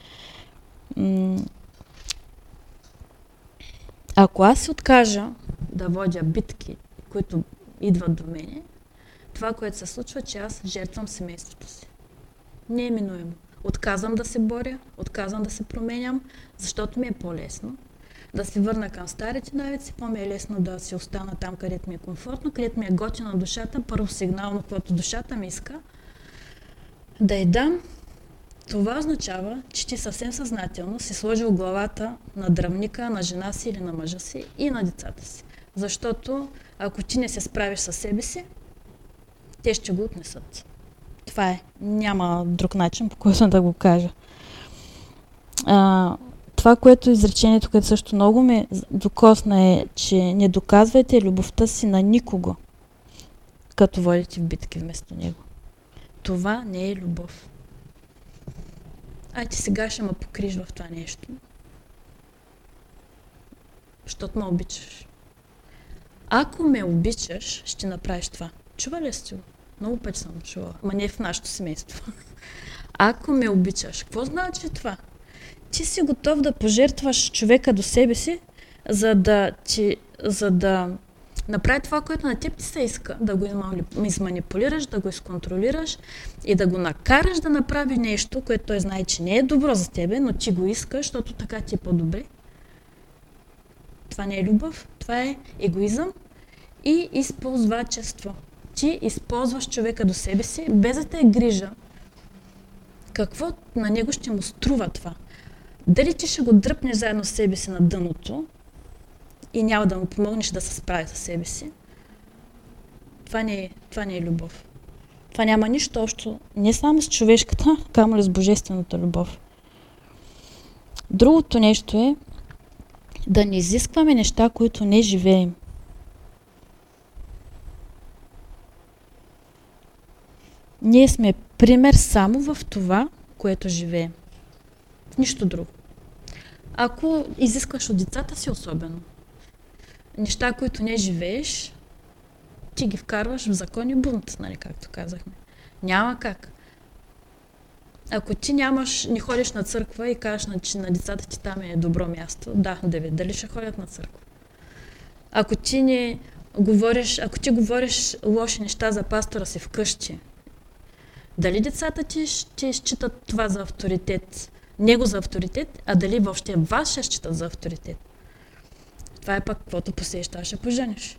Ако аз се откажа да водя битки, които идват до мене, това, което се случва, че аз жертвам семейството си. Не е минуемо. Отказвам да се боря, отказвам да се променям, защото ми е по-лесно да се върна към старите навици, по-ми е лесно да си остана там, където ми е комфортно, където ми е готина душата, първо сигнално, което душата ми иска, да я дам. Това означава, че ти съвсем съзнателно си сложил главата на дръвника, на жена си или на мъжа си и на децата си. Защото ако ти не се справиш със себе си, те ще го отнесат. Това е. Няма друг начин, по който да го кажа. А, това, което изречението, което също много ме докосна е, че не доказвайте любовта си на никого, като водите в битки вместо него. Това не е любов. Ай, ти сега ще ме покриш в това нещо. Защото ме обичаш. Ако ме обичаш, ще направиш това. Чува ли сте го? Много пъти съм чувала. Ма не в нашето семейство. Ако ме обичаш, какво значи това? Ти си готов да пожертваш човека до себе си, за да, ти, за да направи това, което на теб ти се иска. Да го изманипулираш, да го изконтролираш и да го накараш да направи нещо, което той знае, че не е добро за тебе, но ти го искаш, защото така ти е по-добре. Това не е любов, това е егоизъм и използвачество. Ти използваш човека до себе си, без да те е грижа какво на него ще му струва това. Дали ти ще го дръпнеш заедно с себе си на дъното и няма да му помогнеш да се справи със себе си, това не е, това не е любов. Това няма нищо общо не само с човешката, камо ли с божествената любов. Другото нещо е да не изискваме неща, които не живеем. Ние сме пример само в това, което живеем. В нищо друго. Ако изискваш от децата си особено неща, които не живееш, ти ги вкарваш в закон и бунт, нали, както казахме. Няма как. Ако ти нямаш, не ходиш на църква и кажеш, че на децата ти там е добро място, да, девет, дали ще ходят на църква? Ако ти не говориш, ако ти говориш лоши неща за пастора си вкъщи, дали децата ти ще считат това за авторитет, него за авторитет, а дали въобще вас ще считат за авторитет? Това е пък, каквото посееш, това ще поженеш.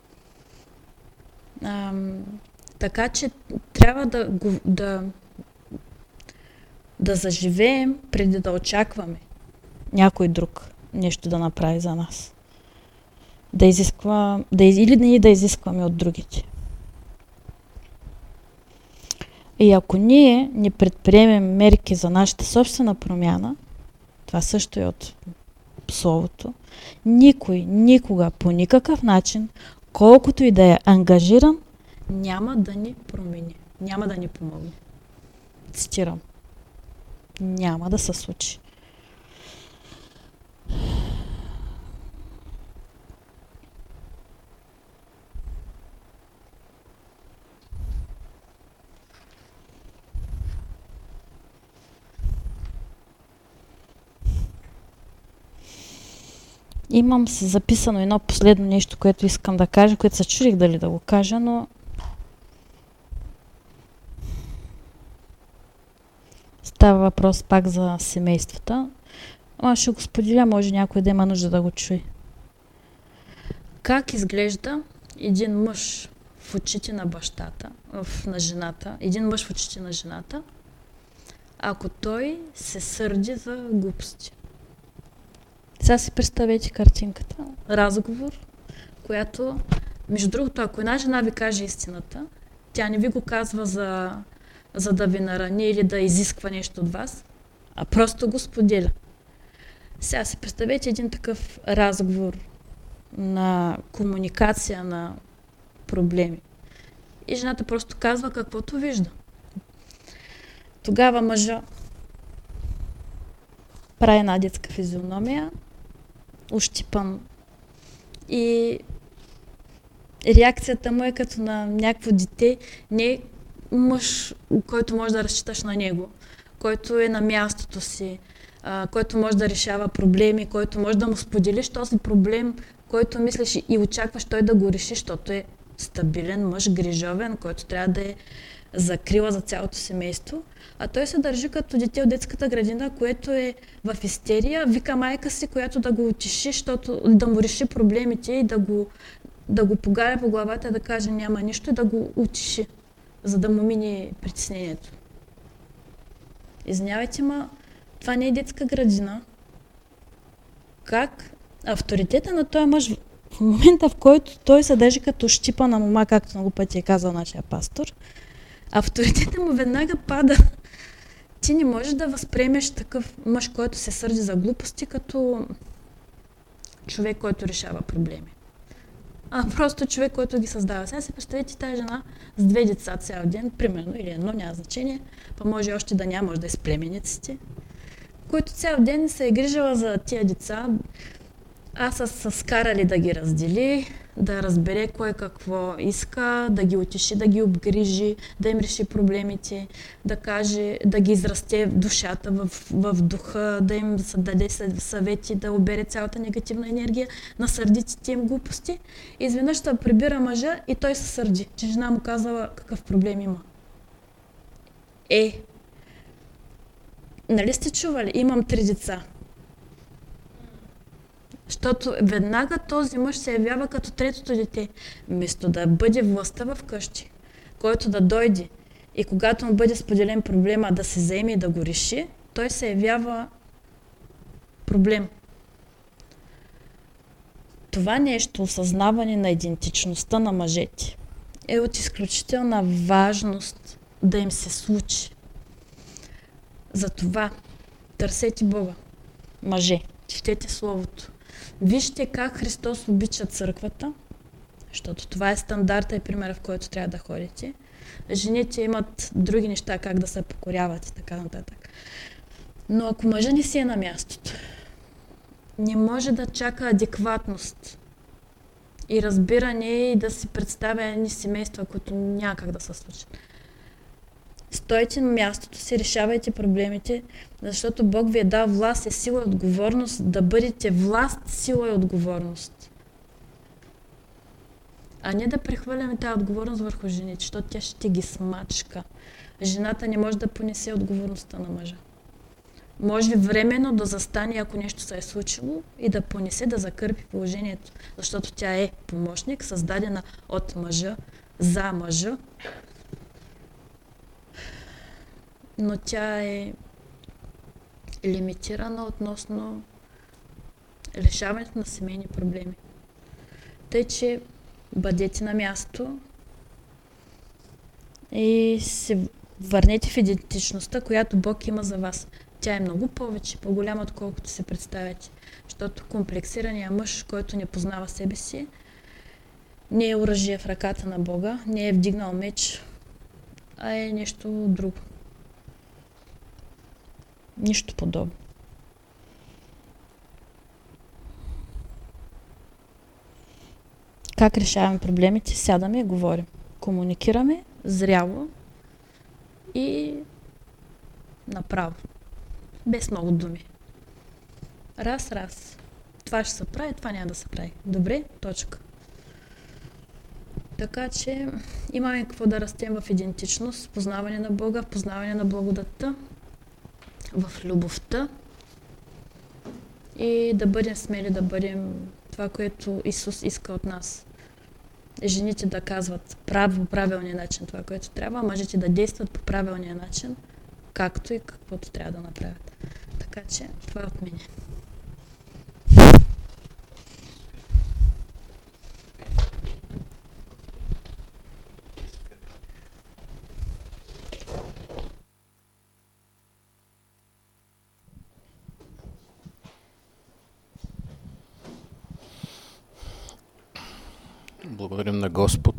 Ам, така че трябва да, да, да заживеем преди да очакваме някой друг нещо да направи за нас. Да изисква, да, или ние да изискваме от другите. И ако ние не предприемем мерки за нашата собствена промяна, това също е от Словото, никой, никога, по никакъв начин, колкото и да е ангажиран, няма да ни промени, няма да ни помогне. Цитирам. Няма да се случи. Имам си записано едно последно нещо, което искам да кажа, което се чудих дали да го кажа, но става въпрос пак за семействата. Аз ще го споделя, може някой да има нужда да го чуе. Как изглежда един мъж в очите на бащата, в, на жената, един мъж в очите на жената, ако той се сърди за глупости? Сега си представете картинката. Разговор, която, между другото, ако една жена ви каже истината, тя не ви го казва за, за да ви нарани или да изисква нещо от вас, а просто го споделя. Сега си представете един такъв разговор на комуникация на проблеми. И жената просто казва каквото вижда. Тогава мъжа прави една детска физиономия, ущипан, и реакцията му е като на някакво дете, не мъж, който може да разчиташ на него, който е на мястото си, а, който може да решава проблеми, който може да му споделиш този проблем, който мислиш и очакваш той да го реши, защото е стабилен мъж, грижовен, който трябва да е закрила за цялото семейство. А той се държи като дете от детската градина, което е в истерия, вика майка си, която да го утеши, защото да му реши проблемите и да го, да го погаля по главата, да каже няма нищо и да го утеши, за да му мине притеснението. Извинявайте, ма това не е детска градина. Как авторитета на този мъж в момента, в който той се държи като щипа на мома, както много пъти е казал нашия пастор, авторитетът му веднага пада. Ти не можеш да възприемеш такъв мъж, който се сърди за глупости, като човек, който решава проблеми. А просто човек, който ги създава. Сега си представете тази жена с две деца цял ден, примерно, или едно, няма значение, па може още да няма, може да е с племенниците, който цял ден се е грижала за тия деца, а са се скарали да ги раздели, да разбере кой какво иска, да ги утеши, да ги обгрижи, да им реши проблемите, да каже, да ги израсте в душата, в, в духа, да им даде съвети, да обере цялата негативна енергия на сърдитите им глупости. И изведнъж да прибира мъжа и той се сърди, че жена му казала какъв проблем има. Е, нали сте чували? Имам три деца. Защото веднага този мъж се явява като третото дете. Вместо да бъде властта в къщи, който да дойде и когато му бъде споделен проблема да се заеме и да го реши, той се явява проблем. Това нещо, осъзнаване на идентичността на мъжете, е от изключителна важност да им се случи. Затова търсете Бога, мъже, четете Словото. Вижте как Христос обича църквата, защото това е стандарта и примера, в който трябва да ходите. Жените имат други неща, как да се покоряват и така нататък. Но ако мъжа не си е на мястото, не може да чака адекватност и разбиране и да си представя едни семейства, които няма как да се случат. Стойте на мястото си, решавайте проблемите, защото Бог ви е дал власт и сила и отговорност да бъдете власт, сила и отговорност. А не да прехвърляме тази отговорност върху жените, защото тя ще ги смачка. Жената не може да понесе отговорността на мъжа. Може временно да застане, ако нещо се е случило, и да понесе, да закърпи положението, защото тя е помощник, създадена от мъжа, за мъжа, но тя е лимитирана относно решаването на семейни проблеми. Тъй, че бъдете на място и се върнете в идентичността, която Бог има за вас. Тя е много повече, по-голяма, отколкото се представяте. Защото комплексираният мъж, който не познава себе си, не е оръжие в ръката на Бога, не е вдигнал меч, а е нещо друго. Нищо подобно. Как решаваме проблемите? Сядаме и говорим. Комуникираме зряло и направо. Без много думи. Раз, раз. Това ще се прави, това няма да се прави. Добре? Точка. Така че имаме какво да растем в идентичност, познаване на Бога, познаване на благодатта, в любовта и да бъдем смели, да бъдем това, което Исус иска от нас. Жените да казват право, правилния начин това, което трябва, а мъжете да действат по правилния начин, както и каквото трябва да направят. Така че това е от мене. Благодарим на Господ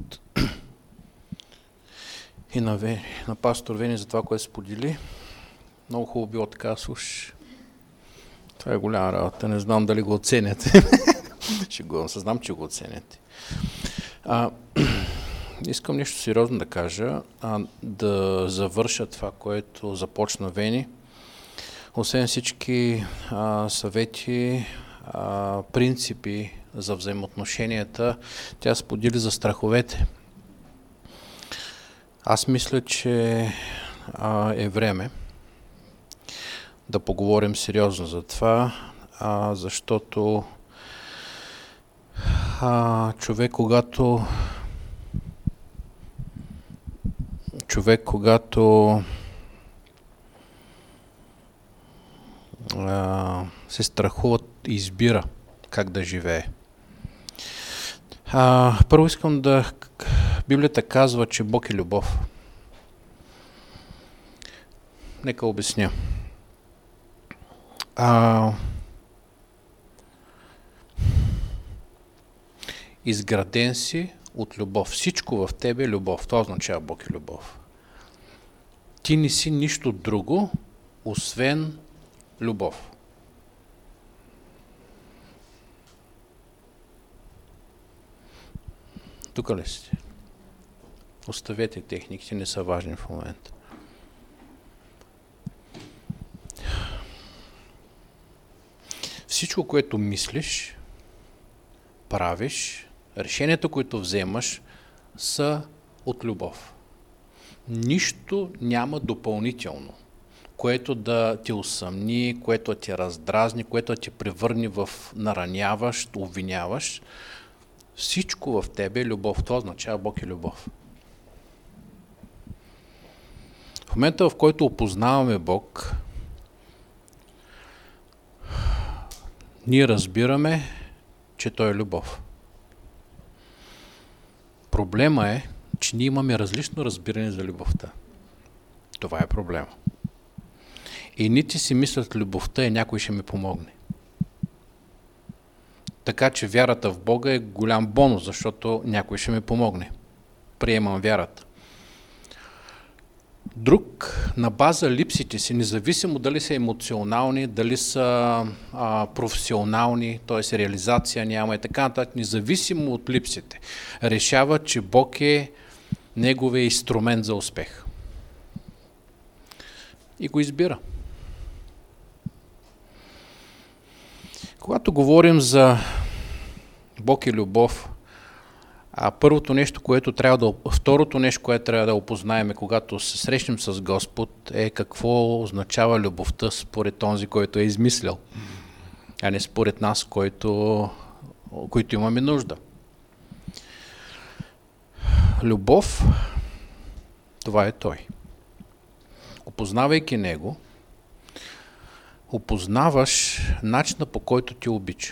и на, Вени, на пастор Вени за това, което сподели. Много хубаво било така, слуш. Това е голяма работа, не знам дали го оценяте. Шегувам се, знам, че го оценяте. А, искам нещо сериозно да кажа, а, да завърша това, което започна Вени. Освен всички а, съвети, а, принципи за взаимоотношенията, тя сподели за страховете. Аз мисля, че а, е време да поговорим сериозно за това, а, защото а, човек, когато човек, когато а, се страхува и избира как да живее. А, първо искам да... Библията казва, че Бог е любов. Нека обясня. А, изграден си от любов. Всичко в тебе е любов. Това означава Бог е любов. Ти не си нищо друго, освен любов. Тук ли сте? Оставете техниките, не са важни в момента. Всичко, което мислиш, правиш, решенията, които вземаш, са от любов. Нищо няма допълнително, което да те усъмни, което да те раздразни, което да те превърне в нараняващ, обвиняващ. Всичко в тебе е любов. Това означава Бог е любов. В момента, в който опознаваме Бог, ние разбираме, че Той е любов. Проблема е, че ние имаме различно разбиране за любовта. Това е проблема. И нити си мислят, любовта е някой ще ми помогне. Така че вярата в Бога е голям бонус, защото някой ще ми помогне. Приемам вярата. Друг на база липсите си, независимо дали са емоционални, дали са а, професионални, т.е. реализация няма и така нататък, независимо от липсите, решава, че Бог е неговия инструмент за успех. И го избира. Когато говорим за Бог и любов, а първото нещо, което трябва да, второто нещо, което трябва да опознаем, когато се срещнем с Господ, е какво означава любовта според този, който е измислял, а не според нас, който, които имаме нужда. Любов, това е Той. Опознавайки Него, опознаваш начина, по който ти обича.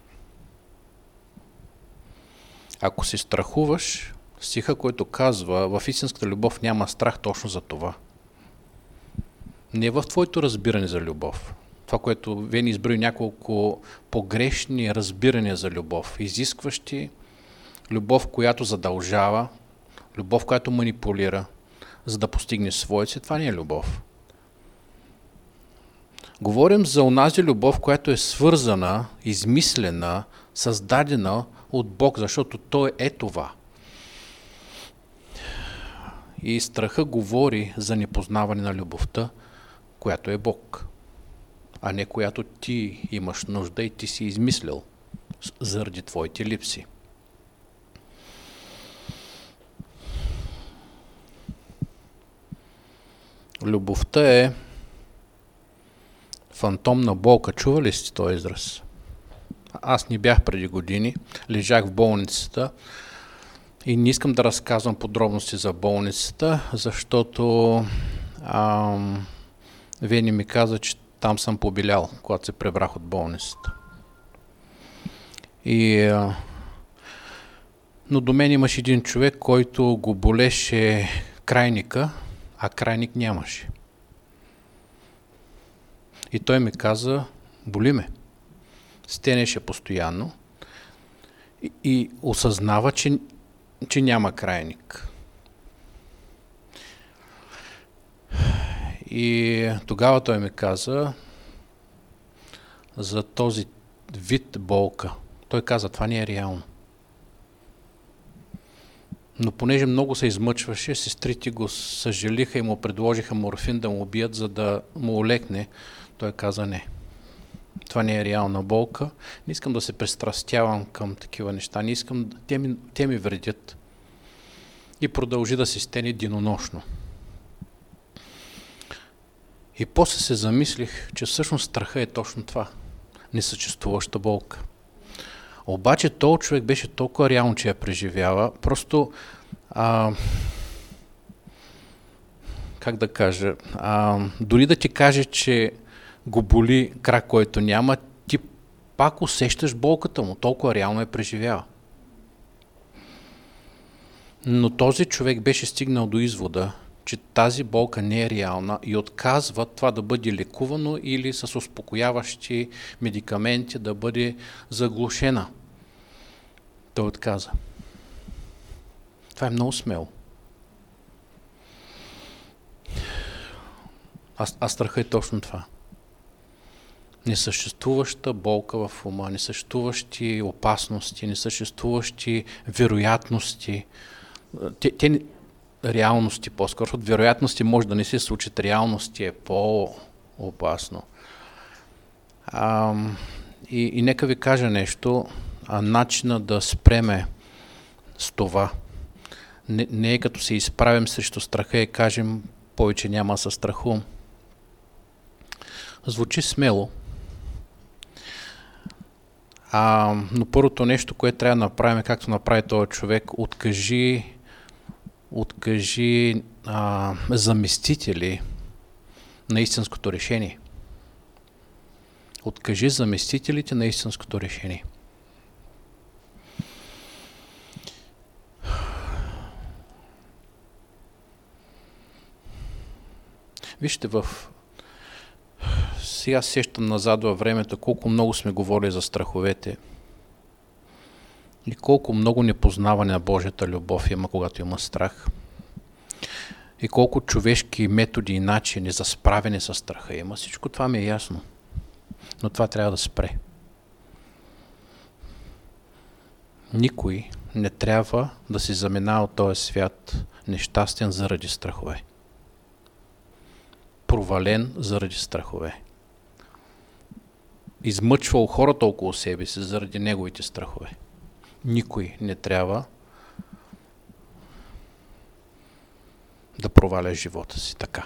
Ако се страхуваш, стиха, който казва, в истинската любов няма страх точно за това. Не е в твоето разбиране за любов. Това, което Вени изброи няколко погрешни разбирания за любов, изискващи любов, която задължава, любов, която манипулира, за да постигне своите, това не е любов. Говорим за онази любов, която е свързана, измислена, създадена от Бог, защото Той е това. И страха говори за непознаване на любовта, която е Бог, а не която ти имаш нужда и ти си измислил заради твоите липси. Любовта е фантомна болка. Чували сте този израз? Аз не бях преди години, лежах в болницата и не искам да разказвам подробности за болницата, защото ам, Вени ми каза, че там съм побелял, когато се пребрах от болницата. И, а, но до мен имаш един човек, който го болеше крайника, а крайник нямаше. И той ми каза, боли ме. Стенеше постоянно и, и осъзнава, че че няма крайник. И тогава той ми каза за този вид болка. Той каза, това не е реално. Но понеже много се измъчваше, сестрите го съжалиха и му предложиха морфин да му убият, за да му олекне. Той каза не. Това не е реална болка. Не искам да се пристрастявам към такива неща. Не искам, те ми, те ми вредят. И продължи да се стени денонощно. И после се замислих, че всъщност страха е точно това. Несъществуваща болка. Обаче този човек беше толкова реално, че я преживява. Просто, а, как да кажа, а, дори да ти каже, че го боли крак, който няма, ти пак усещаш болката му. Толкова реално я преживява. Но този човек беше стигнал до извода, че тази болка не е реална и отказва това да бъде лекувано или с успокояващи медикаменти да бъде заглушена. Той отказа. Това е много смело. А, а страха е точно това. Несъществуваща болка в ума, несъществуващи опасности, несъществуващи вероятности. Те, те реалности по-скоро. От вероятности може да не се случат, реалности е по-опасно. А, и, и нека ви кажа нещо, а начина да спреме с това не, не е като се изправим срещу страха и кажем повече няма със страху. Звучи смело. А, но първото нещо, което трябва да направим, както направи този човек, откажи откажи а, заместители на истинското решение. Откажи заместителите на истинското решение. Вижте, в сега сещам назад във времето колко много сме говорили за страховете и колко много непознаване на Божията любов има, когато има страх. И колко човешки методи и начини за справяне с страха има. Всичко това ми е ясно. Но това трябва да спре. Никой не трябва да се заминава от този свят нещастен заради страхове. Провален заради страхове. Измъчвал хората около себе си заради неговите страхове. Никой не трябва да проваля живота си така.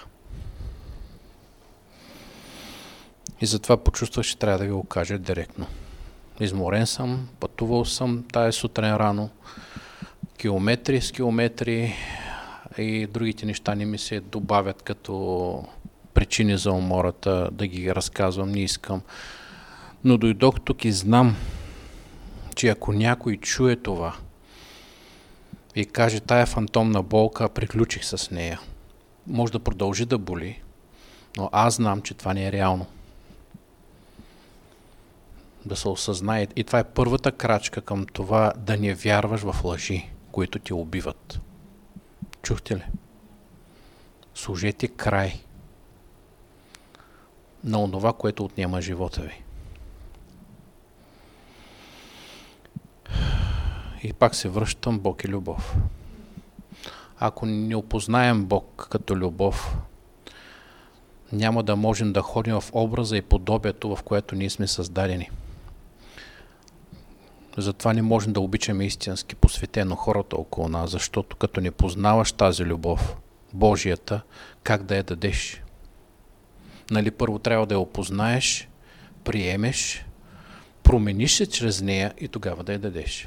И затова почувствах, че трябва да ви го кажа директно. Изморен съм, пътувал съм тая сутрин рано, километри с километри и другите неща не ми се добавят като причини за умората, да ги разказвам, не искам. Но дойдох тук и знам, че ако някой чуе това и каже, тая фантомна болка, приключих с нея, може да продължи да боли, но аз знам, че това не е реално. Да се осъзнае. И това е първата крачка към това да не вярваш в лъжи, които те убиват. Чухте ли? Сложете край на онова, което отнема живота ви. И пак се връщам, Бог е любов. Ако не опознаем Бог като любов, няма да можем да ходим в образа и подобието, в което ние сме създадени. Затова не можем да обичаме истински посветено хората около нас, защото като не познаваш тази любов, Божията, как да я дадеш? Нали, първо трябва да я опознаеш, приемеш, промениш се чрез нея и тогава да я дадеш.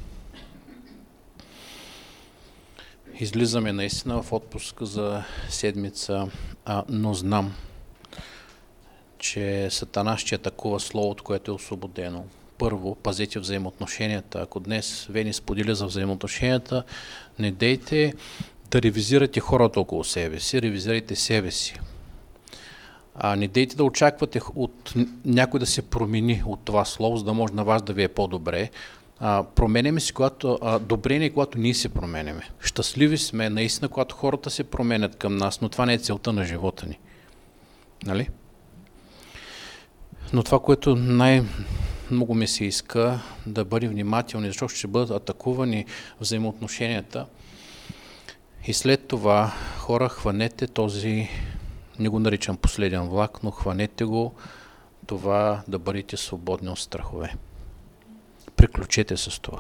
Излизаме наистина в отпуск за седмица, а, но знам, че Сатана ще атакува Словото, което е освободено. Първо, пазете взаимоотношенията. Ако днес Вени сподели за взаимоотношенията, не дейте да ревизирате хората около себе си, ревизирайте себе си. А не дейте да очаквате от някой да се промени от това слово, за да може на вас да ви е по-добре. А, променяме си, когато, а, добре не е, когато ние се променяме. Щастливи сме, наистина, когато хората се променят към нас, но това не е целта на живота ни. Нали? Но това, което най-много ми се иска, да бъдем внимателни, защото ще бъдат атакувани взаимоотношенията. И след това, хора, хванете този, не го наричам последен влак, но хванете го, това да бъдете свободни от страхове. Приключете с това.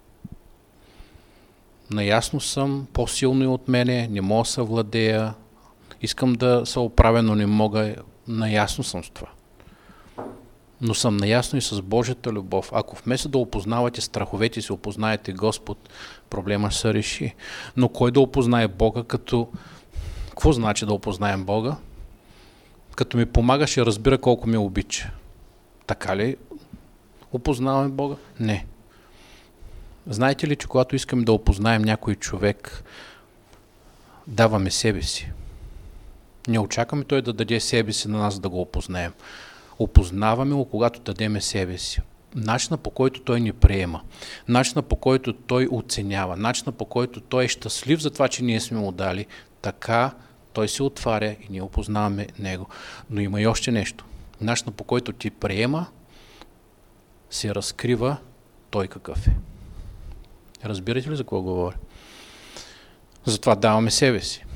Наясно съм, по-силно и от мене, не мога да се владея, искам да се оправя, но не мога, наясно съм с това. Но съм наясно и с Божията любов. Ако вместо да опознавате страховете си, опознаете Господ, проблема ще се реши. Но кой да опознае Бога, като... Какво значи да опознаем Бога? Като ми помага, ще разбира колко ме обича. Така ли опознаваме Бога? Не. Знаете ли, че когато искаме да опознаем някой човек, даваме себе си. Не очакваме той да даде себе си на нас да го опознаем. Опознаваме го, когато дадеме себе си. Начина, по който той ни приема, начина, по който той оценява, начина, по който той е щастлив за това, че ние сме му дали, така той се отваря и ние опознаваме него. Но има и още нещо. Начина, по който ти приема, се разкрива той какъв е. Разбирате ли за какво говоря? Затова даваме себе си.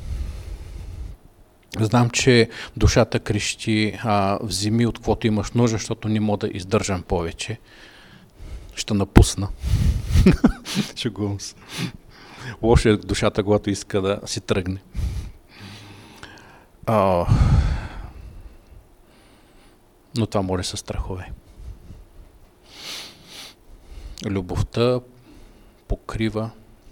Знам, че душата крещи, а, вземи от каквото имаш нужда, защото не мога да издържам повече. Ще напусна. Шегувам се. Лошо е душата, когато иска да си тръгне. А, но това може със страхове. Любовта покрива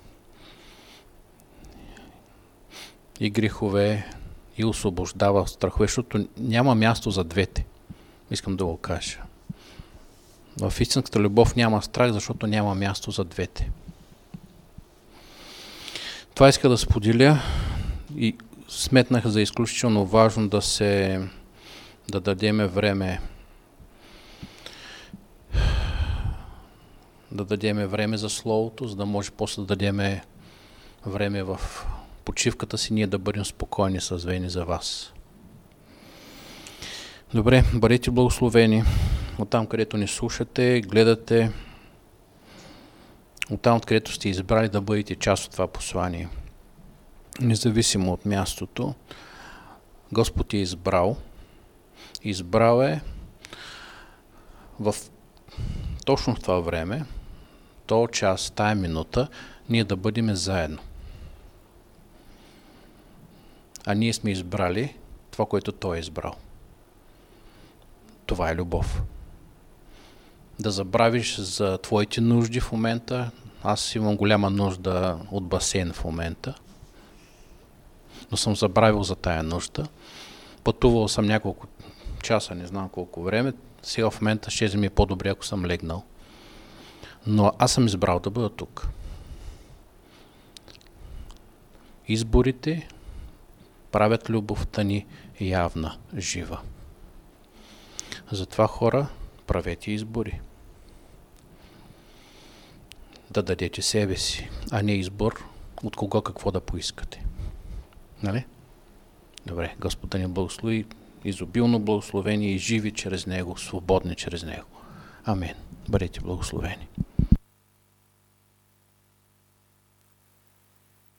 и грехове, и освобождава страхове, защото няма място за двете. Искам да го кажа. В истинската любов няма страх, защото няма място за двете. Това иска да споделя и сметнах за изключително важно да се да дадеме време да дадеме време за Словото, за да може после да дадеме време в почивката си, ние да бъдем спокойни с вени за вас. Добре, бъдете благословени от там, където ни слушате, гледате, от там, където сте избрали да бъдете част от това послание. Независимо от мястото, Господ е избрал. Избрал е в точно в това време, то час, тая минута, ние да бъдем заедно. А ние сме избрали това, което Той е избрал. Това е любов. Да забравиш за твоите нужди в момента. Аз имам голяма нужда от басейн в момента, но съм забравил за тая нужда. Пътувал съм няколко часа, не знам колко време. Сега в момента ще ми е по-добре, ако съм легнал. Но аз съм избрал да бъда тук. Изборите правят любовта ни явна, жива. Затова, хора, правете избори. Да дадете себе си, а не избор от кого какво да поискате. Нали? Добре, Господ да ни благослови, изобилно благословени и живи чрез Него, свободни чрез Него. Амин. Бъдете благословени.